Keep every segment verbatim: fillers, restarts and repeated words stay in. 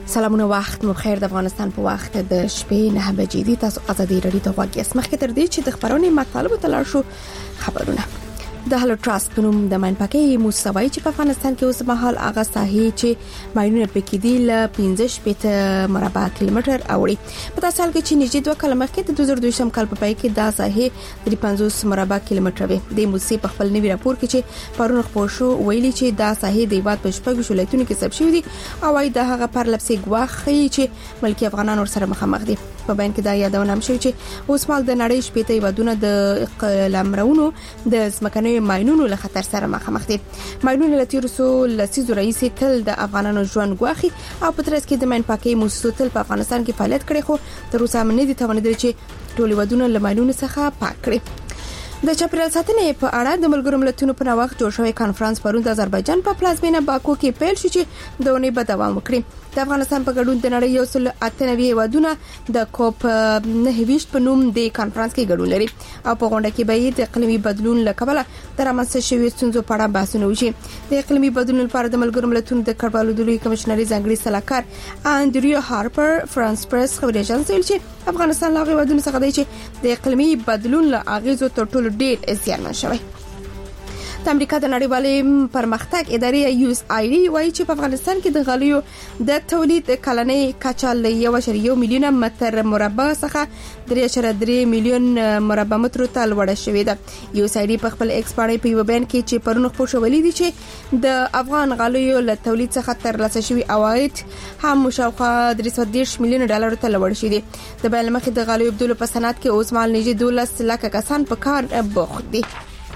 سلامونه، وخت مو بخیر. د افغانستان په وخت د شپې نه بجې دي. تاسو ازادي رادیو ته غوږ یاست. مخکې تر دې چې د خبرونې مطالب ته لاړ شو، خبرونه د هلو ټراست په نوم د ماینپاکي موسوي چې په افغانستان کې اوس مهال هغه ساحې چې ماینونه پکې دي ل پنځه شپږ مربع کیلومتر اوړي. په تاسو حال کې چې نږدې دوه کال مخکې د دوه زره دوه کال په پای کې دا ساحې د پنځوس مربع کیلومتر وي. د موسسې په خپل نوي راپور کې چې پرون خبر شو ویلي چې دا ساحې د هیواد په شپږ ولایتونو کې ثبت شوې دي او وايي د هغه پر لپسې ګواخي چې ملکی افغانان ورسره مخامخ دي. په بیان کې دا یادونه هم شوې چې اوس مال د نړۍ شپږ هیوادونه د قلمرونو د ځمکني ماینونو له خطر سره مخامخ دي. ماینونه له تیر څو لسیزو رئیس تل د افغانانو ژوند ګواخي او په ترڅ کې د ماینپاکي موسسو تل په افغانستان کې فعالیت کړي، خو تر اوسه هم نه دي توانیدل چې ټول ودونه له ماینونو څخه پاک کړي. د چاپیریال ساتنې په اړه د ملګرو ملتونو په نوښت جوړ شوی کانفرنس پرون د آذربایجان په پلازمینه باکو کې پیل شو چې د اونۍ په دوام وکړي. د افغانستان په ګډون د نړۍ یو سل اته نوي هیوادونه د کوپ نه په نوم د کانفرنس کې ګډون لري او په غونډه کې به د اقلیمي بدلون له کبله د رامنځته شویو ستونزو په اړه بحثونه وشي. د اقلیمي بدلون لپاره د ملګرو ملتونو د کډوالو د لوی کمشنري ځانګړي سلاکار انډریو هارپر فرانس پریس خبري اژانس ویل چې افغانستان له هیوادونو څخه دی چې د اقلیمي بدلون له اغیزو تر ټولو ډېر زیانمن شوی. د امریکا د نړیوالې پرمختګ ادارې یو اس آی ډي وايي چې په افغانستان کې د غالیو د تولید کلنۍ کچه له یو اعشاریه یو میلیون متر مربع څخه درې اعشاریه درې میلیون مربع متر ته لوړه شوې ده. یو اس آی ډي په خپل ایکس باندې په یو بیان کې چې پرون خبر شو ویلي دي چې د افغان غالیو له تولید څخه تر لاسه شوی عواید هم شاوخوا درې سوه دېرش میلیون ډالر ته لوړ شوی دي. د بیان مخې د غالیو بدلو په صنعت کې اوس مال نږدې دولس لکه کسان په کار بوخت دي.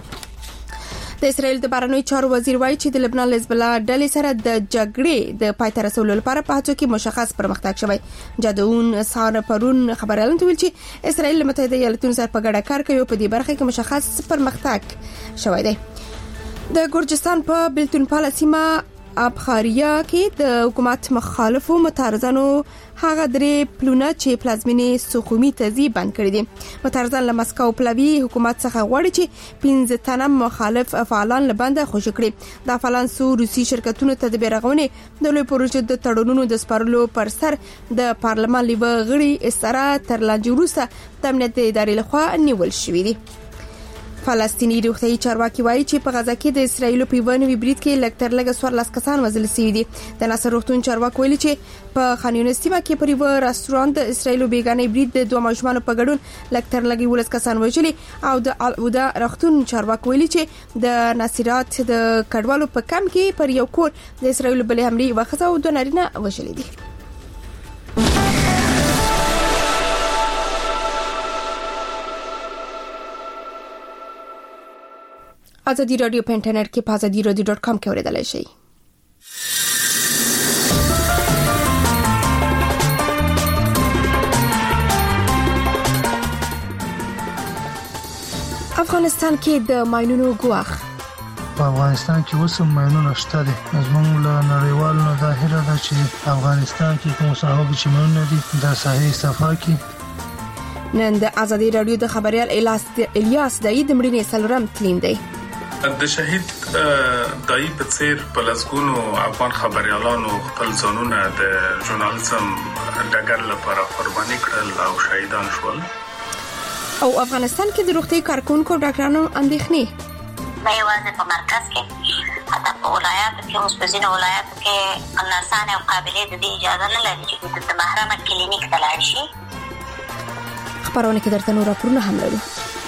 د اسرائیل د بهرنیو چارو وزیر وایي چې د لبنان حزب الله ډلې سره د جګړې د پای ته رسولو لپاره په هڅو کې مشخص پرمختګ شوی. جادون سار پرون خبرونه ویل چې اسرائیل له متحده ایالاتونو سره په ګډه کار کوي او په دې برخه کې مشخص پرمختګ شوی دی. د ګورجستان په بلتون پالسیما ابخاریا کې د حکومت مخالفو متارزانو هغه درې پلونه چې پلازمینې سخومی تزي بند کړی دي. متارزان له مسکو پلوي حکومت څخه غواړي چې پنځه تنه مخالف فعالان له بند خوشی کړي. دا فعالان سو روسي شرکتونو ته د بیرغونې د لوی پروژې د تړونونو د سپارلو پر سر د پارلمان لیوه غړي استرا تر لانجې وروسته د امنیت ادارې لخوا نیول شوې دي. فلسطینی روغتیايي چارواکي وایي چې په غزا کې د اسرایل په یوه بریټ کې لکتر لګ سوارلس کسان وژل شوي دي. د ناصر روغتون چارواکي ویلي چې په خان یونس سیمه کې پر یو رستورانت د اسرایل بیګانې بریټ د دوه ماشومان په ګډون لکتر لګ ولس کسان وژلي او د الودا روغتون چارواکي ویلي چې د ناصرات د کډوالو په کم کې پر یو کور د اسرایل بلې حمله وخصه او د نارینه وژلي دي. ازادي رادیو په انټرنیټ کې په ازادي رادیو ډاټ کام کې اوریدلای شئ. افغانستان کې د ماینونو ګواخ. په افغانستان کې اوس ماینونه شته دي. زموږ له نړیوالو نه دا هیله ده چې افغانستان کې کوم ساحو چې ماینونه دي دا ساحې صفا کړي. نن د ازادي رادیو د خبريال الیاس دای د مړینې سلورم تلین دی. د شهید دای په څیر په لاسګونو افغان خبريالانو خپل ځانونه د ژورنالیزم ډګر لپاره قرباني کړل او شهیدان شول. او افغانستان کې د روغتي کارکونکو ډاکټرانو اندېښنې نه یوازې په مرکز کې حتی په ولایاتو کې اوس په ځینو ولایاتو کې نرسانې او قابلې د دې اجازه نه لري چې د محرمه کلینیک ته لاړ شي. خبرونه کې درته نور راپورونه هم لرو.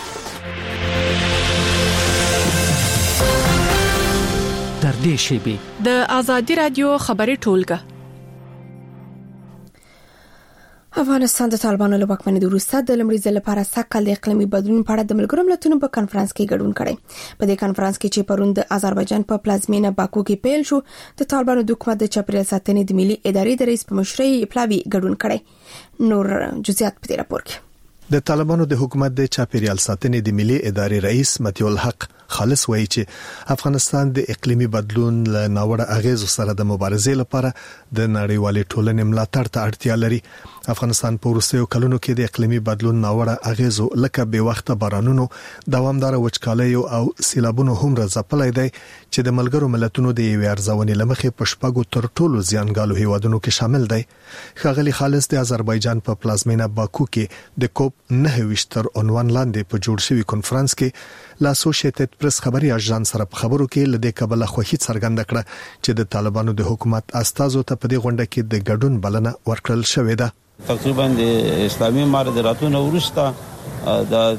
در دې شیبه د ازادي رادیو خبري ټولګه. افغانستان د طالبانو له واکمنۍ وروسته د لومړي ځل لپاره سږکال د اقلیمي بدلون په اړه د ملګرو ملتونو په کانفرنس کې ګډون کړي. په دې کانفرنس کې چې پرون د آذربایجان په پلازمینه باکو کې پیل شو، د طالبانو د حکومت د چاپیریال ساتنې د ملي ادارې د رئیس په مشرۍ پلاوی ګډون کړي. نور جزئیات په دې راپور کې. د طالبانو د حکومت د چاپیریال ساتنې د ملي ادارې رئیس متیو الحق خالص وایي چې افغانستان د اقلیمي بدلون له ناوړه اغیزو سره د مبارزې لپاره د نړیوالې ټولنې ملاتړ ته اړتیا لري. افغانستان په وروستیو کلونو کې د اقلیمي بدلون ناوړه اغیزو لکه بې وخته بارانونو، دوامدار وچکالۍ او سیلابونو هم راځپلای دی چې د ملګرو ملتونو د یوې ارزونې لمخې په شپږو تر ټولو زیانګالو هیوادونو کې شامل دی. ښاغلي خالص د آذربایجان په پلازمینه باکو کې د کوپ نه ویشتر عنوان لاندې په جوړ شوی کنفرانس کې لا اسوسییټډ پریس خبري اژانس سره په خبرو کې لدې کبله خوښي څرګنده کړه چې د طالبانو د حکومت استازو ته په دې غونډه کې د ګډون بلنه ورکړل شوې ده. تقریبا د اسلامي مبادراتونو ورسته د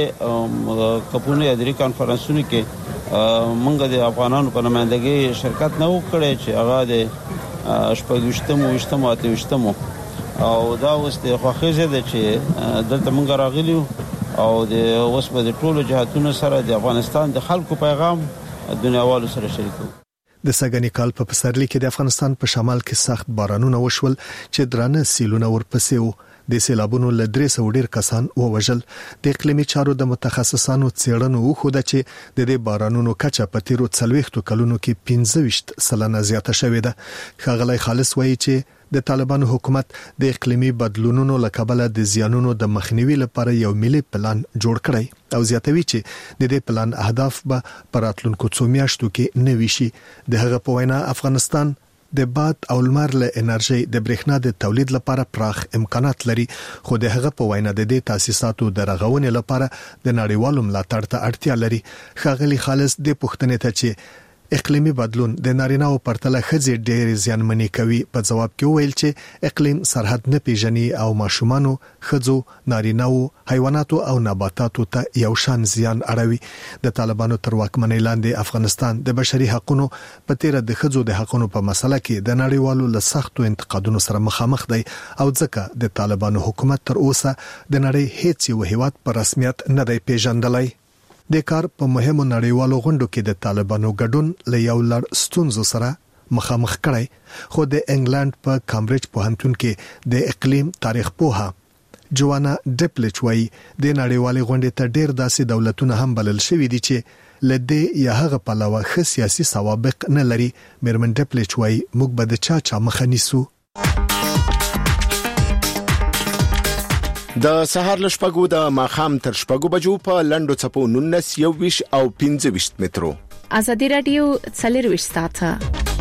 درې کپونه د درې کانفرنسونو کې مونږ د افغانانو په نمائندګۍ شرکت نه وکړي چې هغه د شپږشتمو وشتمو اتهشتمو او دا اوس د خوښۍ ده چې دلته مونږ راغلیو او د اوس په ټولو جهاتونو سره د افغانستان د خلکو پیغام دنیاوالو سره شریکو. د سګنی کال په پسرلي کې د افغانستان په شمال کې سخت بارانونه وشول چې درانه سیلونه ورپسې وو. د سیلابونو له درې سوه ډیر کسان ووژل. د اقلیمي چارو د متخصصانو څېړنو وښوده چې د دې بارانونو کچه په تیرو څلوېښتو کلونو کې پنځه ویشت سلنه زیاته شوې ده. ښاغلی خالص وایي چې د طالبانو حکومت د اقلیمي بدلونونو له کبله د زیانونو د مخنیوي لپاره یو ملي پلان جوړ کړی او زیاتوي چې د دې پلان اهداف به په راتلونکو څو میاشتو کې نوي شي. د هغه په وینا افغانستان د باد او لمر له انرژي د برېښنا د تولید لپاره پراخ امکانات لري، خو د هغه په وینا د دې تاسیساتو د رغونې لپاره د نړیوالو ملاتړ ته اړتیا لري. ښاغلي خالص د پوښتنې ته چې اقلیمي بدلون د نارینه‌و پرتله ښځې ډېر زیانمنې کوي په جواب کې ویل چې اقلیم سرحد نه پیژني او ماشومانو، ښځو، نارینه‌و، حیواناتو او نباتاتو ته یو شان زیان اړوي. د طالبانو تر واکمنۍ لاندې افغانستان د بشري حقوقو په تیر د ښځو د حقوقو په مسله کې د نړیوالو له سختو انتقادونو سره مخامخ دی او ځکه د طالبانو حکومت تر اوسه د نړۍ هیڅ یو هیواد په رسمیت نه دی پیژندلی. د کار په مهمو نړیوالو غونډو کې د طالبانو ګډون له یو لړ ستونزو سره مخامخ کړی، خو د انګلند په کامبرج پوهنتون کې د اقلیم تاریخ پوها جوانا ډپلچ وایي د نړیوالې غونډې ته ډېر داسې دولتونه هم بلل شوي دي چې لدې یا هغه پلوه ښه سیاسي سوابق نه لري. میرمن ډپلچ وایي موږ به د چا چا مخه نیسو. د سهار له شپږو د ماښام تر شپږو بجو په لنډو څپو نولس یو ویش او پنځه ویشت مترو. ازادي رادیو څلور ساعته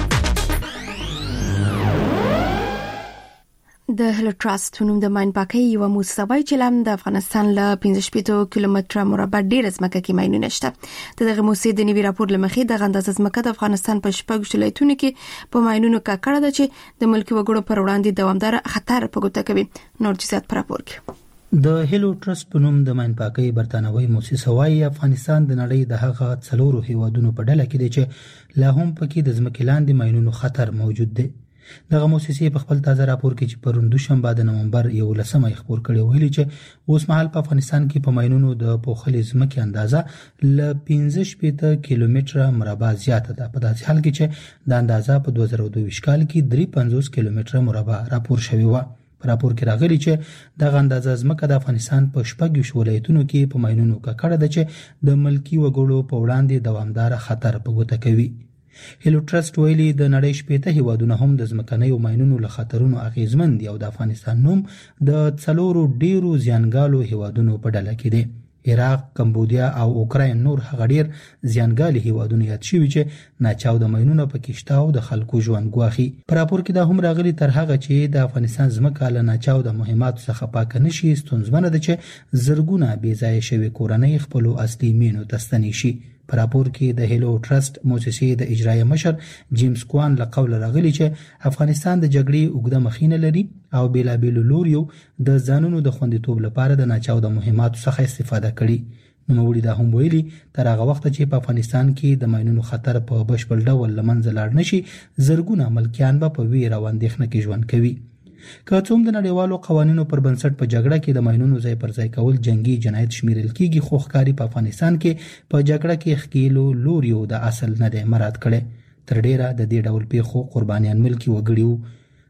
د هلو ټراست نوم د ماین پاکي یو مؤسسه چې لم د افغانستان له پنځه شپږ کیلومتره مربع ډیر ځمکه کې ماینونه شته. دغه مؤسسه د نوي راپور لمخې د غنداز ځمکه د افغانستان په شپږ ولایتونو کې په ماینونو ککړه ده چې د ملکی وګړو پر وړاندې دوامدار خطر په ګوته کوي. نور جزئیات پر راپور کې د هلو ټرست په نوم د ماین پاکي برتانوي مؤسسه وايي افغانستان د نړۍ د هغه څلورو هیوادونو په ډله کې دی چې لا هم پکې د ځمکې لاندې ماینونو خطر موجود دی. دغه مؤسسه په خپل تازه راپور کې چې پرون دوشنبه د نومبر یولسمه خبر کړی ویلي چې اوس مهال په افغانستان کې په ماینونو د پوخلې ځمکې اندازه ل پنځه شپږ کیلومتره مربع زیاته ده، په داسې حال کې چې د اندازه په دوه زره دوه کال کې درې پنځوس کیلومتره مربع راپور شوی و. په راپور کې راغلي چې د اندازه ځمکه د افغانستان په شپږ ولایتونو کې په ماینونو ککړه ده چې د ملکی وګړو په وړاندې دوامدار خطر په ګوته کوي. هلو ټرست ویلي د نړۍ شپږ هیوادونه هم د ځمکنیو ماینونو له خطرونو اغیزمن دي او د افغانستان نوم د څلورو ډیرو زیانګالو هیوادونو په ډله کې دی. عراق، کمبودیا او اوکراین نور هغه ډیر زیانګالي هیوادونه یاد شوي چې ناچاو د ماینونو په کې شته او د خلکو ژوند ګواخي. په راپور کې دا هم راغلي تر هغه چې د افغانستان ځمکه له ناچاو د مهماتو څخه پاکه نشي ستونزمنه ده چې زرګونه بې ځایه شوي کورنۍ خپلو اصلي مینو ته ستنې شي. په راپور کې د هلو ټرست مؤسسې د اجرایه مشر جیمز کوان له قوله راغلی چې افغانستان د جګړې اوږده مخینه لري او بیلابیلو لوریو د ځانونو د خوندیتوب لپاره د ناچاو د مهماتو څخه استفاده کړي. نوموړي دا هم ویلي تر هغه وخت چې په افغانستان کې د ماینونو خطر په بشپړ ډول له منځه لاړ نشي، زرګونه ملکیان به په ویره او اندېښنه کې ژوند کوي. که څوم د نړیوالو قوانینو پر بنسټ په جګړه کې د ماینونو ځای پر ځای کول جنگي جنایت شمیرل کیږي، خو ښکاري په افغانستان کې په جګړه کې ښکیلو لوریو د اصل نه دی مراد کړي. تر ډیره د دې ډول پیښو قربانیان ملکی وګړي وو.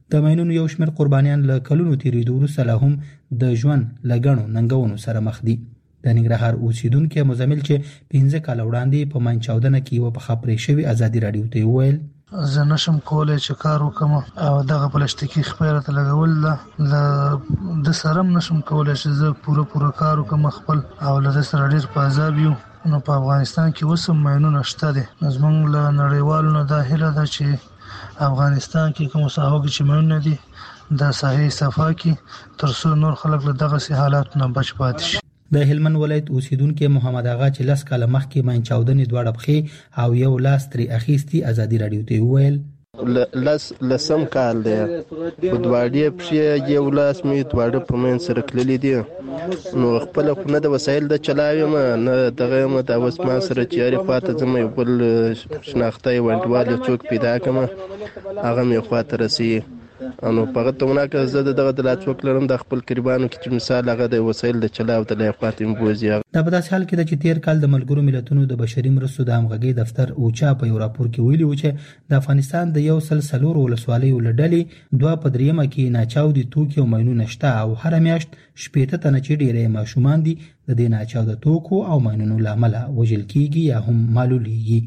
د ماینونو یو شمېر قربانیان له کلونو تیریدو وروسته لا هم د ژوند له ګڼو ننګونو سره مخ دي. د ننګرهار اوسیدونکي مزمل چې پنځه کاله وړاندې په ماین چاودنه کې یوه پخه پرې شوې ازادي راډیو ته وویل زه نشم کولای چې کار وکم او دغه پلاستیکي خپره ته لګول له د سرم نشم کولای چې زه پوره پوره کار وکم خپل او له سره ډیر په عذاب یو. نو په افغانستان کې وسم ماینونه شته دي. زمونږ له نړیوالو نه دا هیله ده چې افغانستان کې کوم ساحو کې چې ماینونه دي د ساحې صفا کې تر څو نور خلک له دغه سي حالات نه بچ پاتې شي. د هلمند ولایت اوسیدونکو محمد آغا چې لس کاله مخکې ماین چاودنې دواړه پښې او یو لاس ترې اخیستي ازادي راډیو ته وویل لس لسم کال دی په دواړې پښې یو لاس مې دواړه په مین سره کللي دي نو خپل خو نه د وسایل د چلاوم نه دغه م د اوس ما سره چیرې خواته ځم یو بل شناخته وندوال څوک پیدا کړم هغه مې خواته رسي انو په تمنا کې زه دغه د لاڅوک لرم د خپل قربانو کې چې مثال هغه د وسایل د چلاو د لایقاتم بوزي. دا په داسې حال کې د چې تیر کال د ملګرو ملتونو د بشري مرستو د همغږي دفتر اوچا په یو راپور کې ویلي و چې د افغانستان د یو سل څلور ولسوالیو لړلې دوه په دریمه کې ناچاودي توکي او ماینونه شته او هر میاشت شپېته تنه چې ډېرې ماشومان دي د دې ناچاوده توکو او ماینونو له امله وژل کیږي یا هم معلولیږي.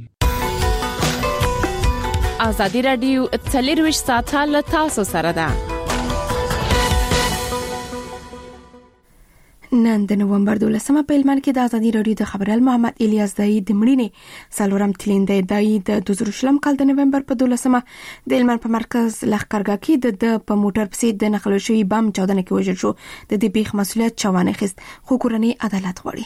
ازادي راډیو څلرویشت ساعته له تاسو سره ده. نن د نومبر دولسمه په هلمند کې د ازادي راډیو د خبريال محمد الیاس دای د مړینې څلورم تلینده دای د دوه زره شلم کال د نومبر په دولسمه د هلمند په مرکز لښکرګاه کې د په موټر پسې د نقل شوی بم چاودنه کې وژل شو. د دې پیښې مسؤلیت چوانه خست خو کورنۍ عدالت غواړي.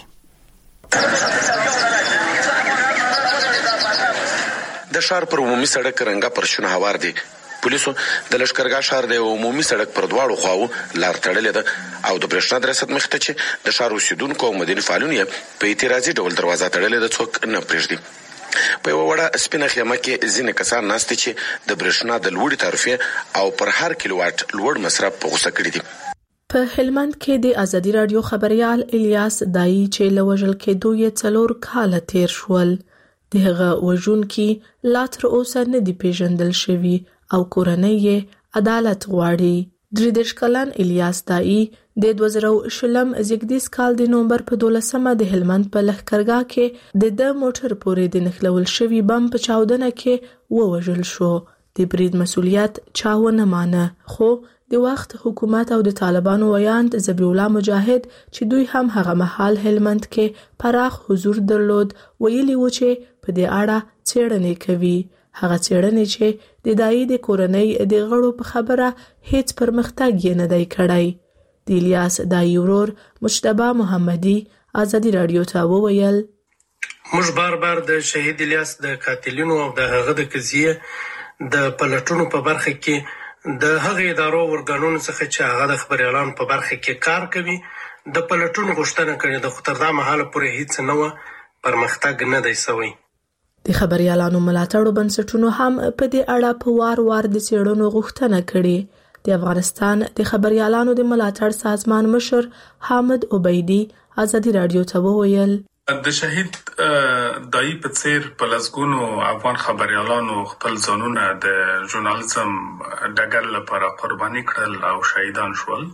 د شهر پر عمومي سړک رنګا پر شنه هوار دي. پولیسو د لشکرګاه شهر د عمومي سړک پر دواړو خواو لار تړلې ده او د برېښنا د رسد مخته چې د شهر اوسیدونکو او مدني فعالونو په اعتراضي ډول دروازه تړلې ده څوک نه پرېږدي. په یو وړه سپینه خیمه کې ځینې کسان ناست چې د برېښنا د لوړې تعرفې او پر هر کیلو واټ لوړ مصرف په غوسه کړی دي. په هلمند کې د ازادي راډیو خبريال الیاس دای چې لوژل کېدو یې څلور کال تیر شول. دغه وژونکي لا تر اوسه نه دی پیژندل شوی او کورنۍ یې عدالت غواړي. درې دېرش کلن الیاس دای د دوه زره شلم زیږدیز کال د نومبر په دولسمه د هلمند په لښکرګاه کې د د موټر پورې د نښلول شوی بم په چاودنه کې ووژل شو. د برید مسؤلیت چا ونه مانه خو د وخت حکومت او د طالبانو ویاند ذبیح الله مجاهد چې دوی هم هغه مهال هلمند کې پراخ حضور درلود ویلي و چې په دې اړه څېړنې کوي. هغه څېړنې چې د دای د کورنۍ د غړو په خبره هیڅ پرمختګ یې نه دی کړی. د الیاس دای ورور مجتبی محمدي ازادي راډیو ته وویل موږ بار بار د شهید الیاس د قاتلینو او د هغه د قضیه د پلټونو په برخه کې د هغه ادارو ورګانونو څخه چې هغه د خبريالانو په برخه کې کار کوي د پلټونو غوښتنه کړې د خطردامه حاله پورې هیڅ نه و پرمختګ نه دی شوی. د خبريالانو ملاتړو بنسټونو هم په دې اړه په وار وار د څېړنو غوښتنه کړې. د افغانستان د خبريالانو د ملاتړ سازمان مشر حامد عبیدی ازادي راډیو ته وویل د شهید دای په څیر په لسګونو افغان خبريالانو خپل ځانونه د ژورنالیزم ډګر لپاره قرباني کړل او شهیدان شول.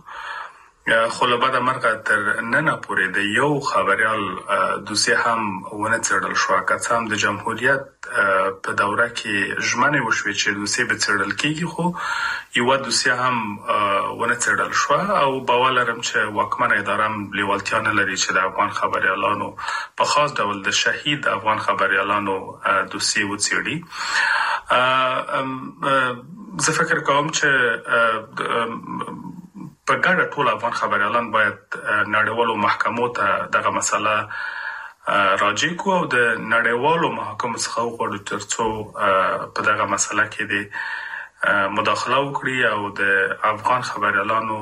خو له بعد مرګ تر نن پورې د یو خبريال دوسیه هم ونه څېړل شو. که هم د جمهوریت په دوره کې ژمنه وشوه چې دوسیه به څېړل کیږي خو یو دوسیه هم ونه څېړل شو او باور لرم چې واکمنه اداره هم لیوالتیا نه لري چې د افغان خبريالانو په خاص ډول د شهید افغان خبريالانو دوسیه وڅېړي. زه فکر کوم چې په ګډه ټول افغان خبريالان باید نړیوالو محکمو ته دغه مسله راجع کو او د نړیوالو محکمو څخه وغواړو ترڅو په دغه مسله کې د مداخله وکړي او د افغان خبريالانو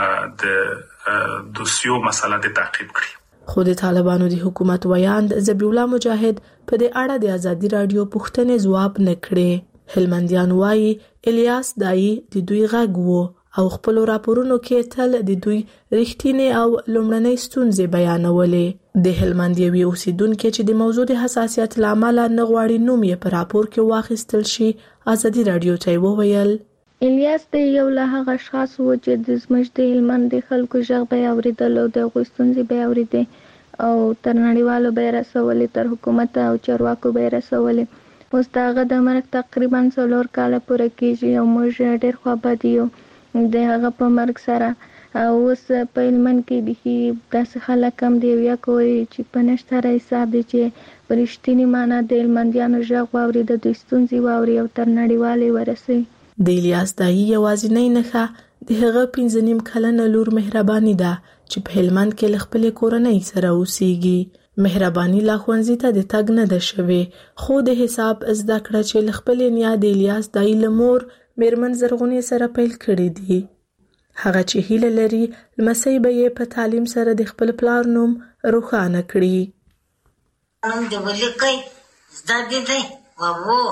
د دوسیو مسله د تعقیب کړي. خو د طالبانو د حکومت ویاند ذبیح الله مجاهد په دې اړه د ازادي راډیو پوښتنې ځواب نه کړي. هلمندیان وایي الیاس دای د دوی غږ وو او خپل راپورونو کې تل د دوی رښتینی او لومړنۍ ستونزې بیانولې. د هلمند یوې اوسیدونکو چې د موضوع د حساسیت لامل نه غواړي نوم یې په راپور کې واخیستل شي ازادي راډیو ته وویل الیاس د یو له هغه اشخاص و چې د زموږ د هلمند د خلکو غږ به یې اورېدل او د هغوی ستونزې به یې اورېدې او تر نړیوالو به یې رسولې، تر حکومت او چارواکو به یې رسولې. اوس د هغه د مرګ تقریبا څلور کاله پوره کېږي او موږ ډېر خوابدي یو د هغه په مرګ سره. اوس په هلمند کې بیخي داسې خلک هم دی یا کوي چې په نشتره حساب دی چې په رښتینې معنا د هلمندیانو غږ واوري، د دوی ستونزې واوري او تر نړیوالې ورسوي. د الیاس دایي یوازینۍ نښه د هغه پنځه نیم کلنه لور مهرباني ده چې په هلمند کې له خپلې کورنۍ سره اوسېږي. مهرباني لا ښوونځي ته د تګ نه ده شوې، خو د حساب زده کړه چې له خپلې نیا د الیاس دایي له مور میرمن زرغونې سره پیل کړې دي. هغه چې هیله لري لمسی به یې په تعلیم سره د خپل پلار نوم روښانه کړي. نوم دې ولیکئ، زده دې دی وو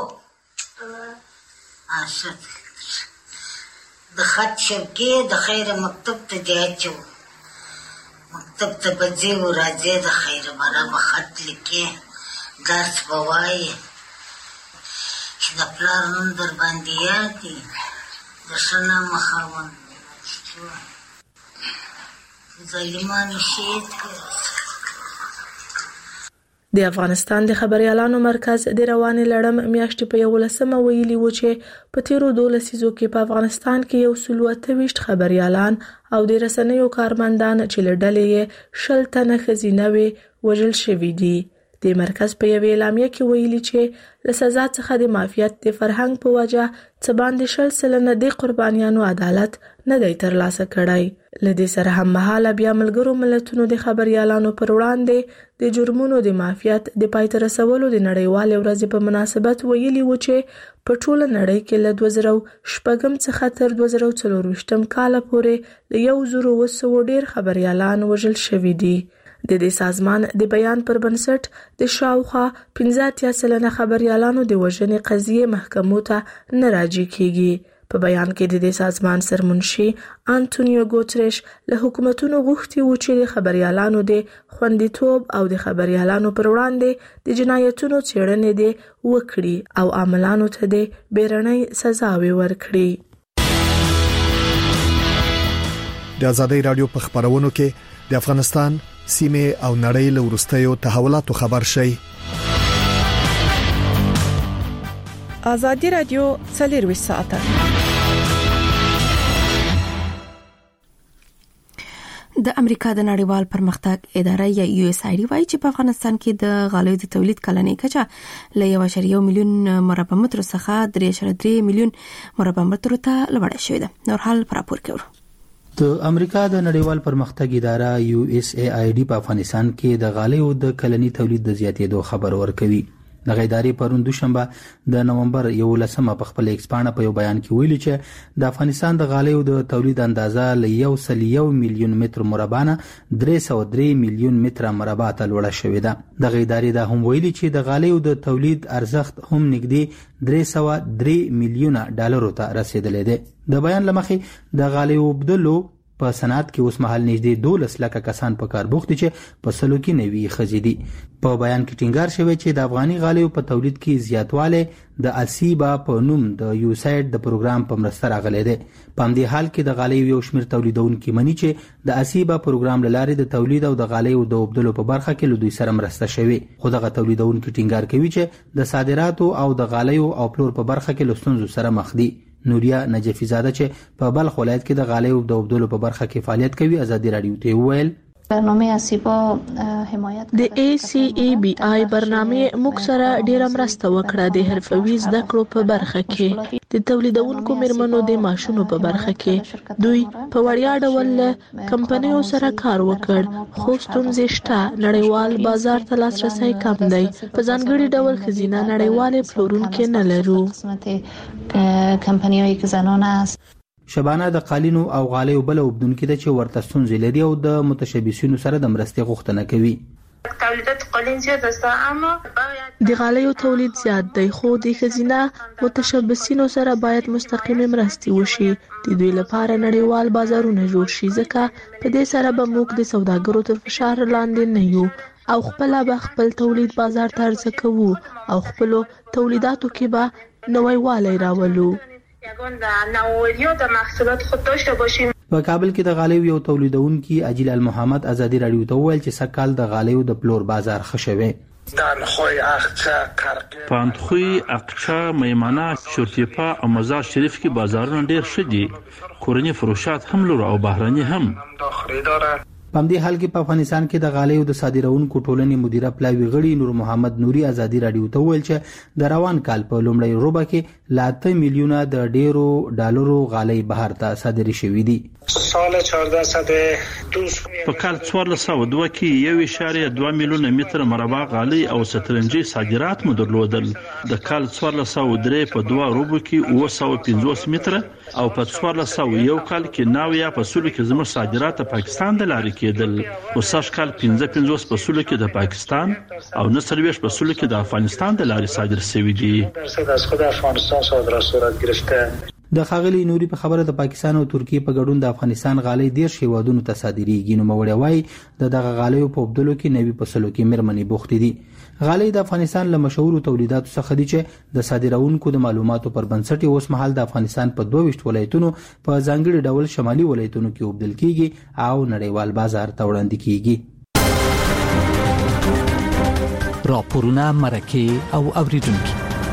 اشد د خط شوکې د خیر مکتب ته دې اچو، مکتب ته به ځې و راځې د خیر بره به خط لیکې، درس به وایې چې د پلار نوم در باندې یاد دی، د ښه نامه خاوند ظالمانو شهید کړ. د افغانستان د خبريالانو مرکز د روانې لړم میاشتې په یولسمه ویلي و چې په تیرو دوه لسیزو کې په افغانستان کې یو سل او اته ویشت خبريالان او د رسنیو کارمندان چې له ډلې یې شل تنه ښځینه وې وژل شوي دي. د مرکز په یوې اعلامیه کې ویلي چې له سزا څخه د معافیت د فرهنګ په وجه څه باندې شل سلنه د قربانیانو عدالت نه دی ترلاسه کړی. له دې سره هم مهاله بیا ملګرو ملتونو د خبريالانو پر وړاندې د جرمونو د معافیت د پای ته رسولو د نړیوالې ورځې په مناسبت ویلي و چې په ټوله نړۍ کې له دوه زره شپږم څخه تر دوه زره څلورویشتم کاله پورې له یو زر اوه سوه ډېر خبريالان وژل شوي دي. د دې سازمان د بیان پر بنسټ د شاوخوا پنځه اتیا سلنه خبريالانو د وژنې قضیې محکمو ته نه راجع کیږي. په بیان کې د دې سازمان سرمنشي انټونیو ګوتریش له حکومتونو غوښتي و چې د خبريالانو د خوندیتوب او د خبريالانو پر وړاندې د جنایتونو څېړنې دې وکړي او عاملانو ته د بیرنۍ سزاوي ورکړي. د ازادۍ رادیو په خبرونو کې د افغانستان سیمه او نړۍ له وروستیو تحولاتو خبر شي. ازادي رادیو څلور ساعته د امریکا د نړیوال پرمختګ اداره یا یو اس ای ډي وايي چې په افغانستان کې د غالیو د تولید کلنۍ کچه له یو اعشاریه یو میلیون مربع متر څخه درې اعشاریه درې میلیون مربع متر ته لوړه شوې ده. نور حال راپور کوي. د امریکا د نړیوال پرمختګ اداره یو اس ای ډي په افغانستان کې د غالیو د کلنۍ تولید د زیاتېدو خبر ورکوي. د غیداري پرون دوشنبه د نومبر یولسمه په خپل ایکسپانه په یو بیان کې ویلي چې د افغانستان د غالیو د تولید اندازه ل یو سل یو میلیون متر مربع نه درې سوه درې میلیون متر مربع ته لوړه شوې ده. د غیداري دا هم ویلي چې د غالیو د تولید ارزښت هم نږدې درې سوه درې میلیون ډالرو ته رسیدلی دی. د بیان لمخې د غالیو بدلو په صنعت کې اوس مهال نږدې دولس لکه کسان په کار بوخت دي چې په سلو کې نوي ښځې دي. په بیان کې ټینګار شوی چې د افغاني غالیو په تولید کې زیاتوالی د اسیبا په نوم د یوساید د پروګرام په مرسته راغلی دی. په همدې حال کې د غالیو یو شمېر تولیدونکي مني چې د اسیبا پروګرام له لارې د تولید او د غالیو د اوبدلو په برخه کې له دوی سره مرسته شوې. خو دغه تولیدونکي ټینګار کوي چې د صادراتو او د غالیو او پلور په برخه کې له ستونزو سره مخ دي. نوریا نجفی زاده چې په بلخ ولایت کې د غالیو د اوبدلو په برخه کې فعالیت کوي ازادي رادیو ته وویل برنامه اسیبا حمایت د ای سی ای بی آی برنامه موږ سره ډیره مرسته وکړه د حرفوي زده کړو په برخه کې د تولیدونکو مرمنو د ماشونو په برخه کې دوی په وړیا ډول کمپنیو سره کار وکړ خو ستونزې شته نړیوال بازار ته لاسرسي کم دی په ځانګړي ډول ښځینه نړیوالې پلورونکي نه لرو کمپنیوي کې زنانه است. شبانه د قالینو او غالیو بل وبدونکو د چې ورته ستونزې لري او د متشبثینو سره د مرستې غوښتنه کوي. تولیدات قالین زیات است اما د غالیو تولید زیات دی خو د ښځینه متشبثینو سره باید مستقیمه مرستې وشي. د دوی لپاره نړیوال بازارونه جوړ شي ځکه په دې سره به موږ د سوداګرو تر فشار لاندې نه یو او خپل به خپل تولید بازار ته عرضه کوو او خپل تولیداتو کې به نوی والی راولو. یگان د نوآوری‌ها د محصولات خود داشته باشیم. په کابل کې د غالیو یو تولیدونکو اجیل المحمد ازادي رادیو ته وویل چې سکهال د غالیو د پلور بازار خښوي. پاندخوی، اقچا، میمنه، شورتیپا او مزار شریف کې بازارونه ډیر شدي. کورنی فروشات هم لور او بهراني هم. په دې حال کې په افغانستان کې د غالیو د صادرونکو ټولنې مدیره پلاوی غړي نور محمد نوري ازادي رادیو ته ویل چې د روان کال په لومړی ربع کې لاته میلیونه د ډیرو ډالرو غالۍ بهر ته صادري شوې دي. سال چهارده صد دوست په کال څوارلس سوه دوه کې یو اعشاریه دوه میلیونه متر مربع غالۍ او سترنجي صادرات مو درلودل. د کال څوارلس سوه درې په دوه ربع کې اوه سوه پنځوس متر او په څوارلس سوه یو کال کې ناویا په سلو کې زموږ صادرات د پاکستان د لارې کېدل. او سږ کال پنځه پنځوس په سلو کې د پاکستان او نه څلوېښت په سلو کې د افغانستان د لارې صادر شوي دي. درصد از خود افغانستان صادرات صورت گرفته. د خاغلی نوري په خبره د پاکستان او ترکیه په ګډون د افغانستان غالۍ ډیر شیوادونو ته صادریږي. نو موري وای د دغه غالیو په بدلو کې نوي پسلو کې مرمنې بوخت دي. غالۍ د افغانستان له مشهور تولیداتو څخه دي چې د صادرونکو د معلوماتو پر بنسټ اوس مهال د افغانستان په دوه ویشت ولایتونو په ځانګړي ډول شمالي ولایتونو کې وبدل کیږي او نړیوال بازار ته وړاندې کیږي. راپورونه مرکه او اوریدونکو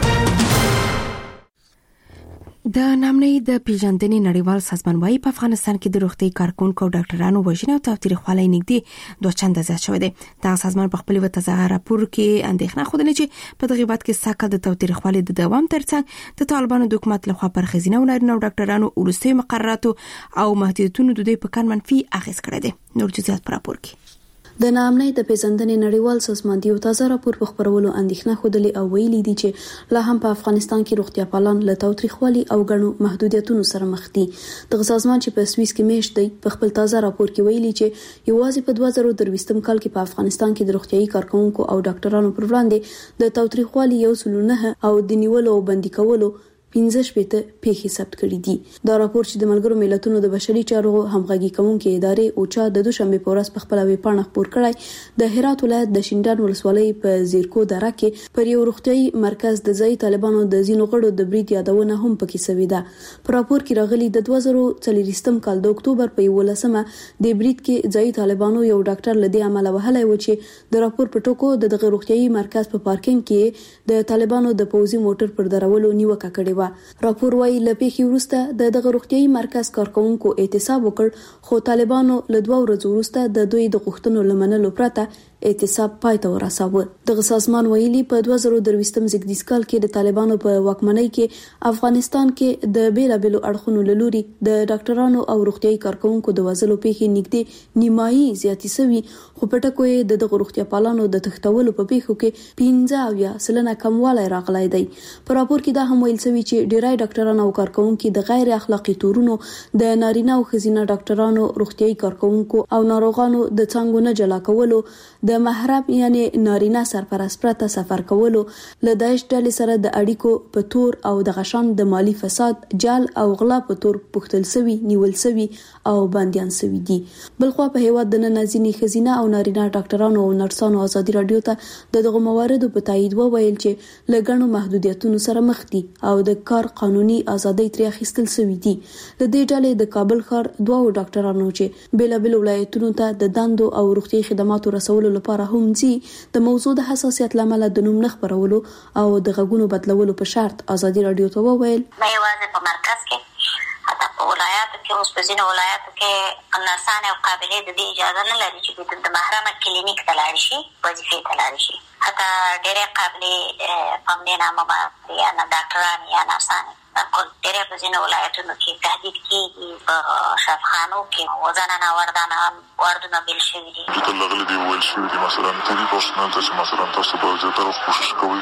د نامنۍ د پیژندنې نړیوال سازمان وايي په افغانستان کې د روغتي کارکونکو او ډاکټرانو وژنې او تاوتریخوالي نږدې دوه چنده زیات شوی دی. دا سازمان په خپل وتازه راپور کې اندېښنه خوده چې په دغه وخت کې ساکه د تاوتریخوالي د دوام ترڅنګ د طالبانو د حکومت لخوا پر خزینه او نارینه ډاکټرانو ورستي مقرراتو او محدودیتونو د دوی په کار منفي اغیز کړی دی. نور جزئیات پر راپور کې د نامنۍ د پیژندنې نړیوال سازمان یو تازه راپور په خبرولو اندېښنه خوده او ویلي دي چې لا هم په افغانستان کې روغتیا پالان له تاوتریخوالي او غنو محدودیتونو سره مخ دي. د سازمان چې په سويس کې میشت دی په خپل تازه راپور کې ویلي چې یوازې په دوه زره درویشتم کال کې په افغانستان کې د روغتيایي کارکونکو او ډاکټرانو پر وړاندې د تاوتریخوالي یو سل نه او د نیولو او بندي کولو پنځه شپږ پیښې ثبت کړې دي. دا راپور چې د ملګرو ملتونو د بشري چارو همغږي کوونکې ادارې اوچا د دوشنبه په ورځ په خپل ویبپاڼه خپور کړی د هرات ولایت د شینډان ولسوالۍ په زیرکو دره کې پر یو روغتيایي مرکز د ځای طالبانو د زینو غړو د برید یادونه هم پکې شوې ده. په راپور کې راغلي د دوه زره څلوېښتم کال د اکتوبر په یولسمه د برید کې ځای طالبانو یو ډاکټر لدی عمل وهلای و چې د راپور په ټکو د دغه روغتيایي مرکز په پارکینګ کې د طالبانو د پوزي موټر پر درولو نیوکه کړې و. راپور وايي لپاره وروسته د دغه روغتيایي مرکز کارکونکو احتساب وکړ خو طالبانو له دوه ورځې وروسته د دوی د غوښتنو لمنلو پرته احتساب پای ته ورساوه. دغه سازمان ویلي په دوه زره درویشتم زیږدیز کال کې د طالبانو په واکمنۍ کې افغانستان کې د بیلابېلو اړخونو لوري د ډاکټرانو او روغتيایي کارکونکو د وژلو پیښې نږدې نیمایي زیاتې شوي خو په ټکو یې د دغه روغتیا پالانو د تښتولو په پیښو کې پنځه اویا سلنه کموالی راغلی دی. په راپور کې دا هم ویل شوی چې ډیری ډاکټرانو او کارکونکو د غیر اخلاقی تورونو د نارینه او ښځینه ډاکټرانو روغتيایي کارکونکو او ناروغانو د څنګه نه جلا کولو د محرم یعنی نارینه سرپرست پرته سفر کولو له داعش ډلې سره د اړیکو په تور او د غشان د مالی فساد جال او غلا په تور پوښتل سوي نیول سوي او باندېان سوي دي. بلخوا په هیواد د ننازینی خزینه او نارینه ډاکټرانو او نرسانو ازادي رادیو ته دغه مواردو په تایید وویل چې لګڼو محدودیتونو سره مخ دي او د کار قانوني ازادي تر اخیستل سوي دي. د دې ډلې د کابل ښار دوه ډاکټرانو چې بل بل ولایتونو ته د دندو او روغتي خدماتو رسولو لپاره هم ځي د موضوع د حساسیت لامل د نوم نه خبرولو او د غږونو بدلولو په شرط ازادي رادیو ته وویل مې واځه په مرکز کې حتی په ولایاتو کې اوس په ځینو ولایاتو کې نرسانې او قابلې د دې اجازه نه لري چې د محرمه کلینیک ته لاړ شي وظیفې ته لاړ شي. حتی ډېرې قابلې پاملرنه باندې یا نه ډاکټران یا نرسانې کول ډېرې په ځینو ولایتونو کې تهدید کېږي. په شفاخانو کې وزنه وردانه واردونه بیل شوي دي. دغه دی ویل شوي دي مثلا طبي پرسنل ته چې مثلا تاسو به زیاتره کوشش کوئ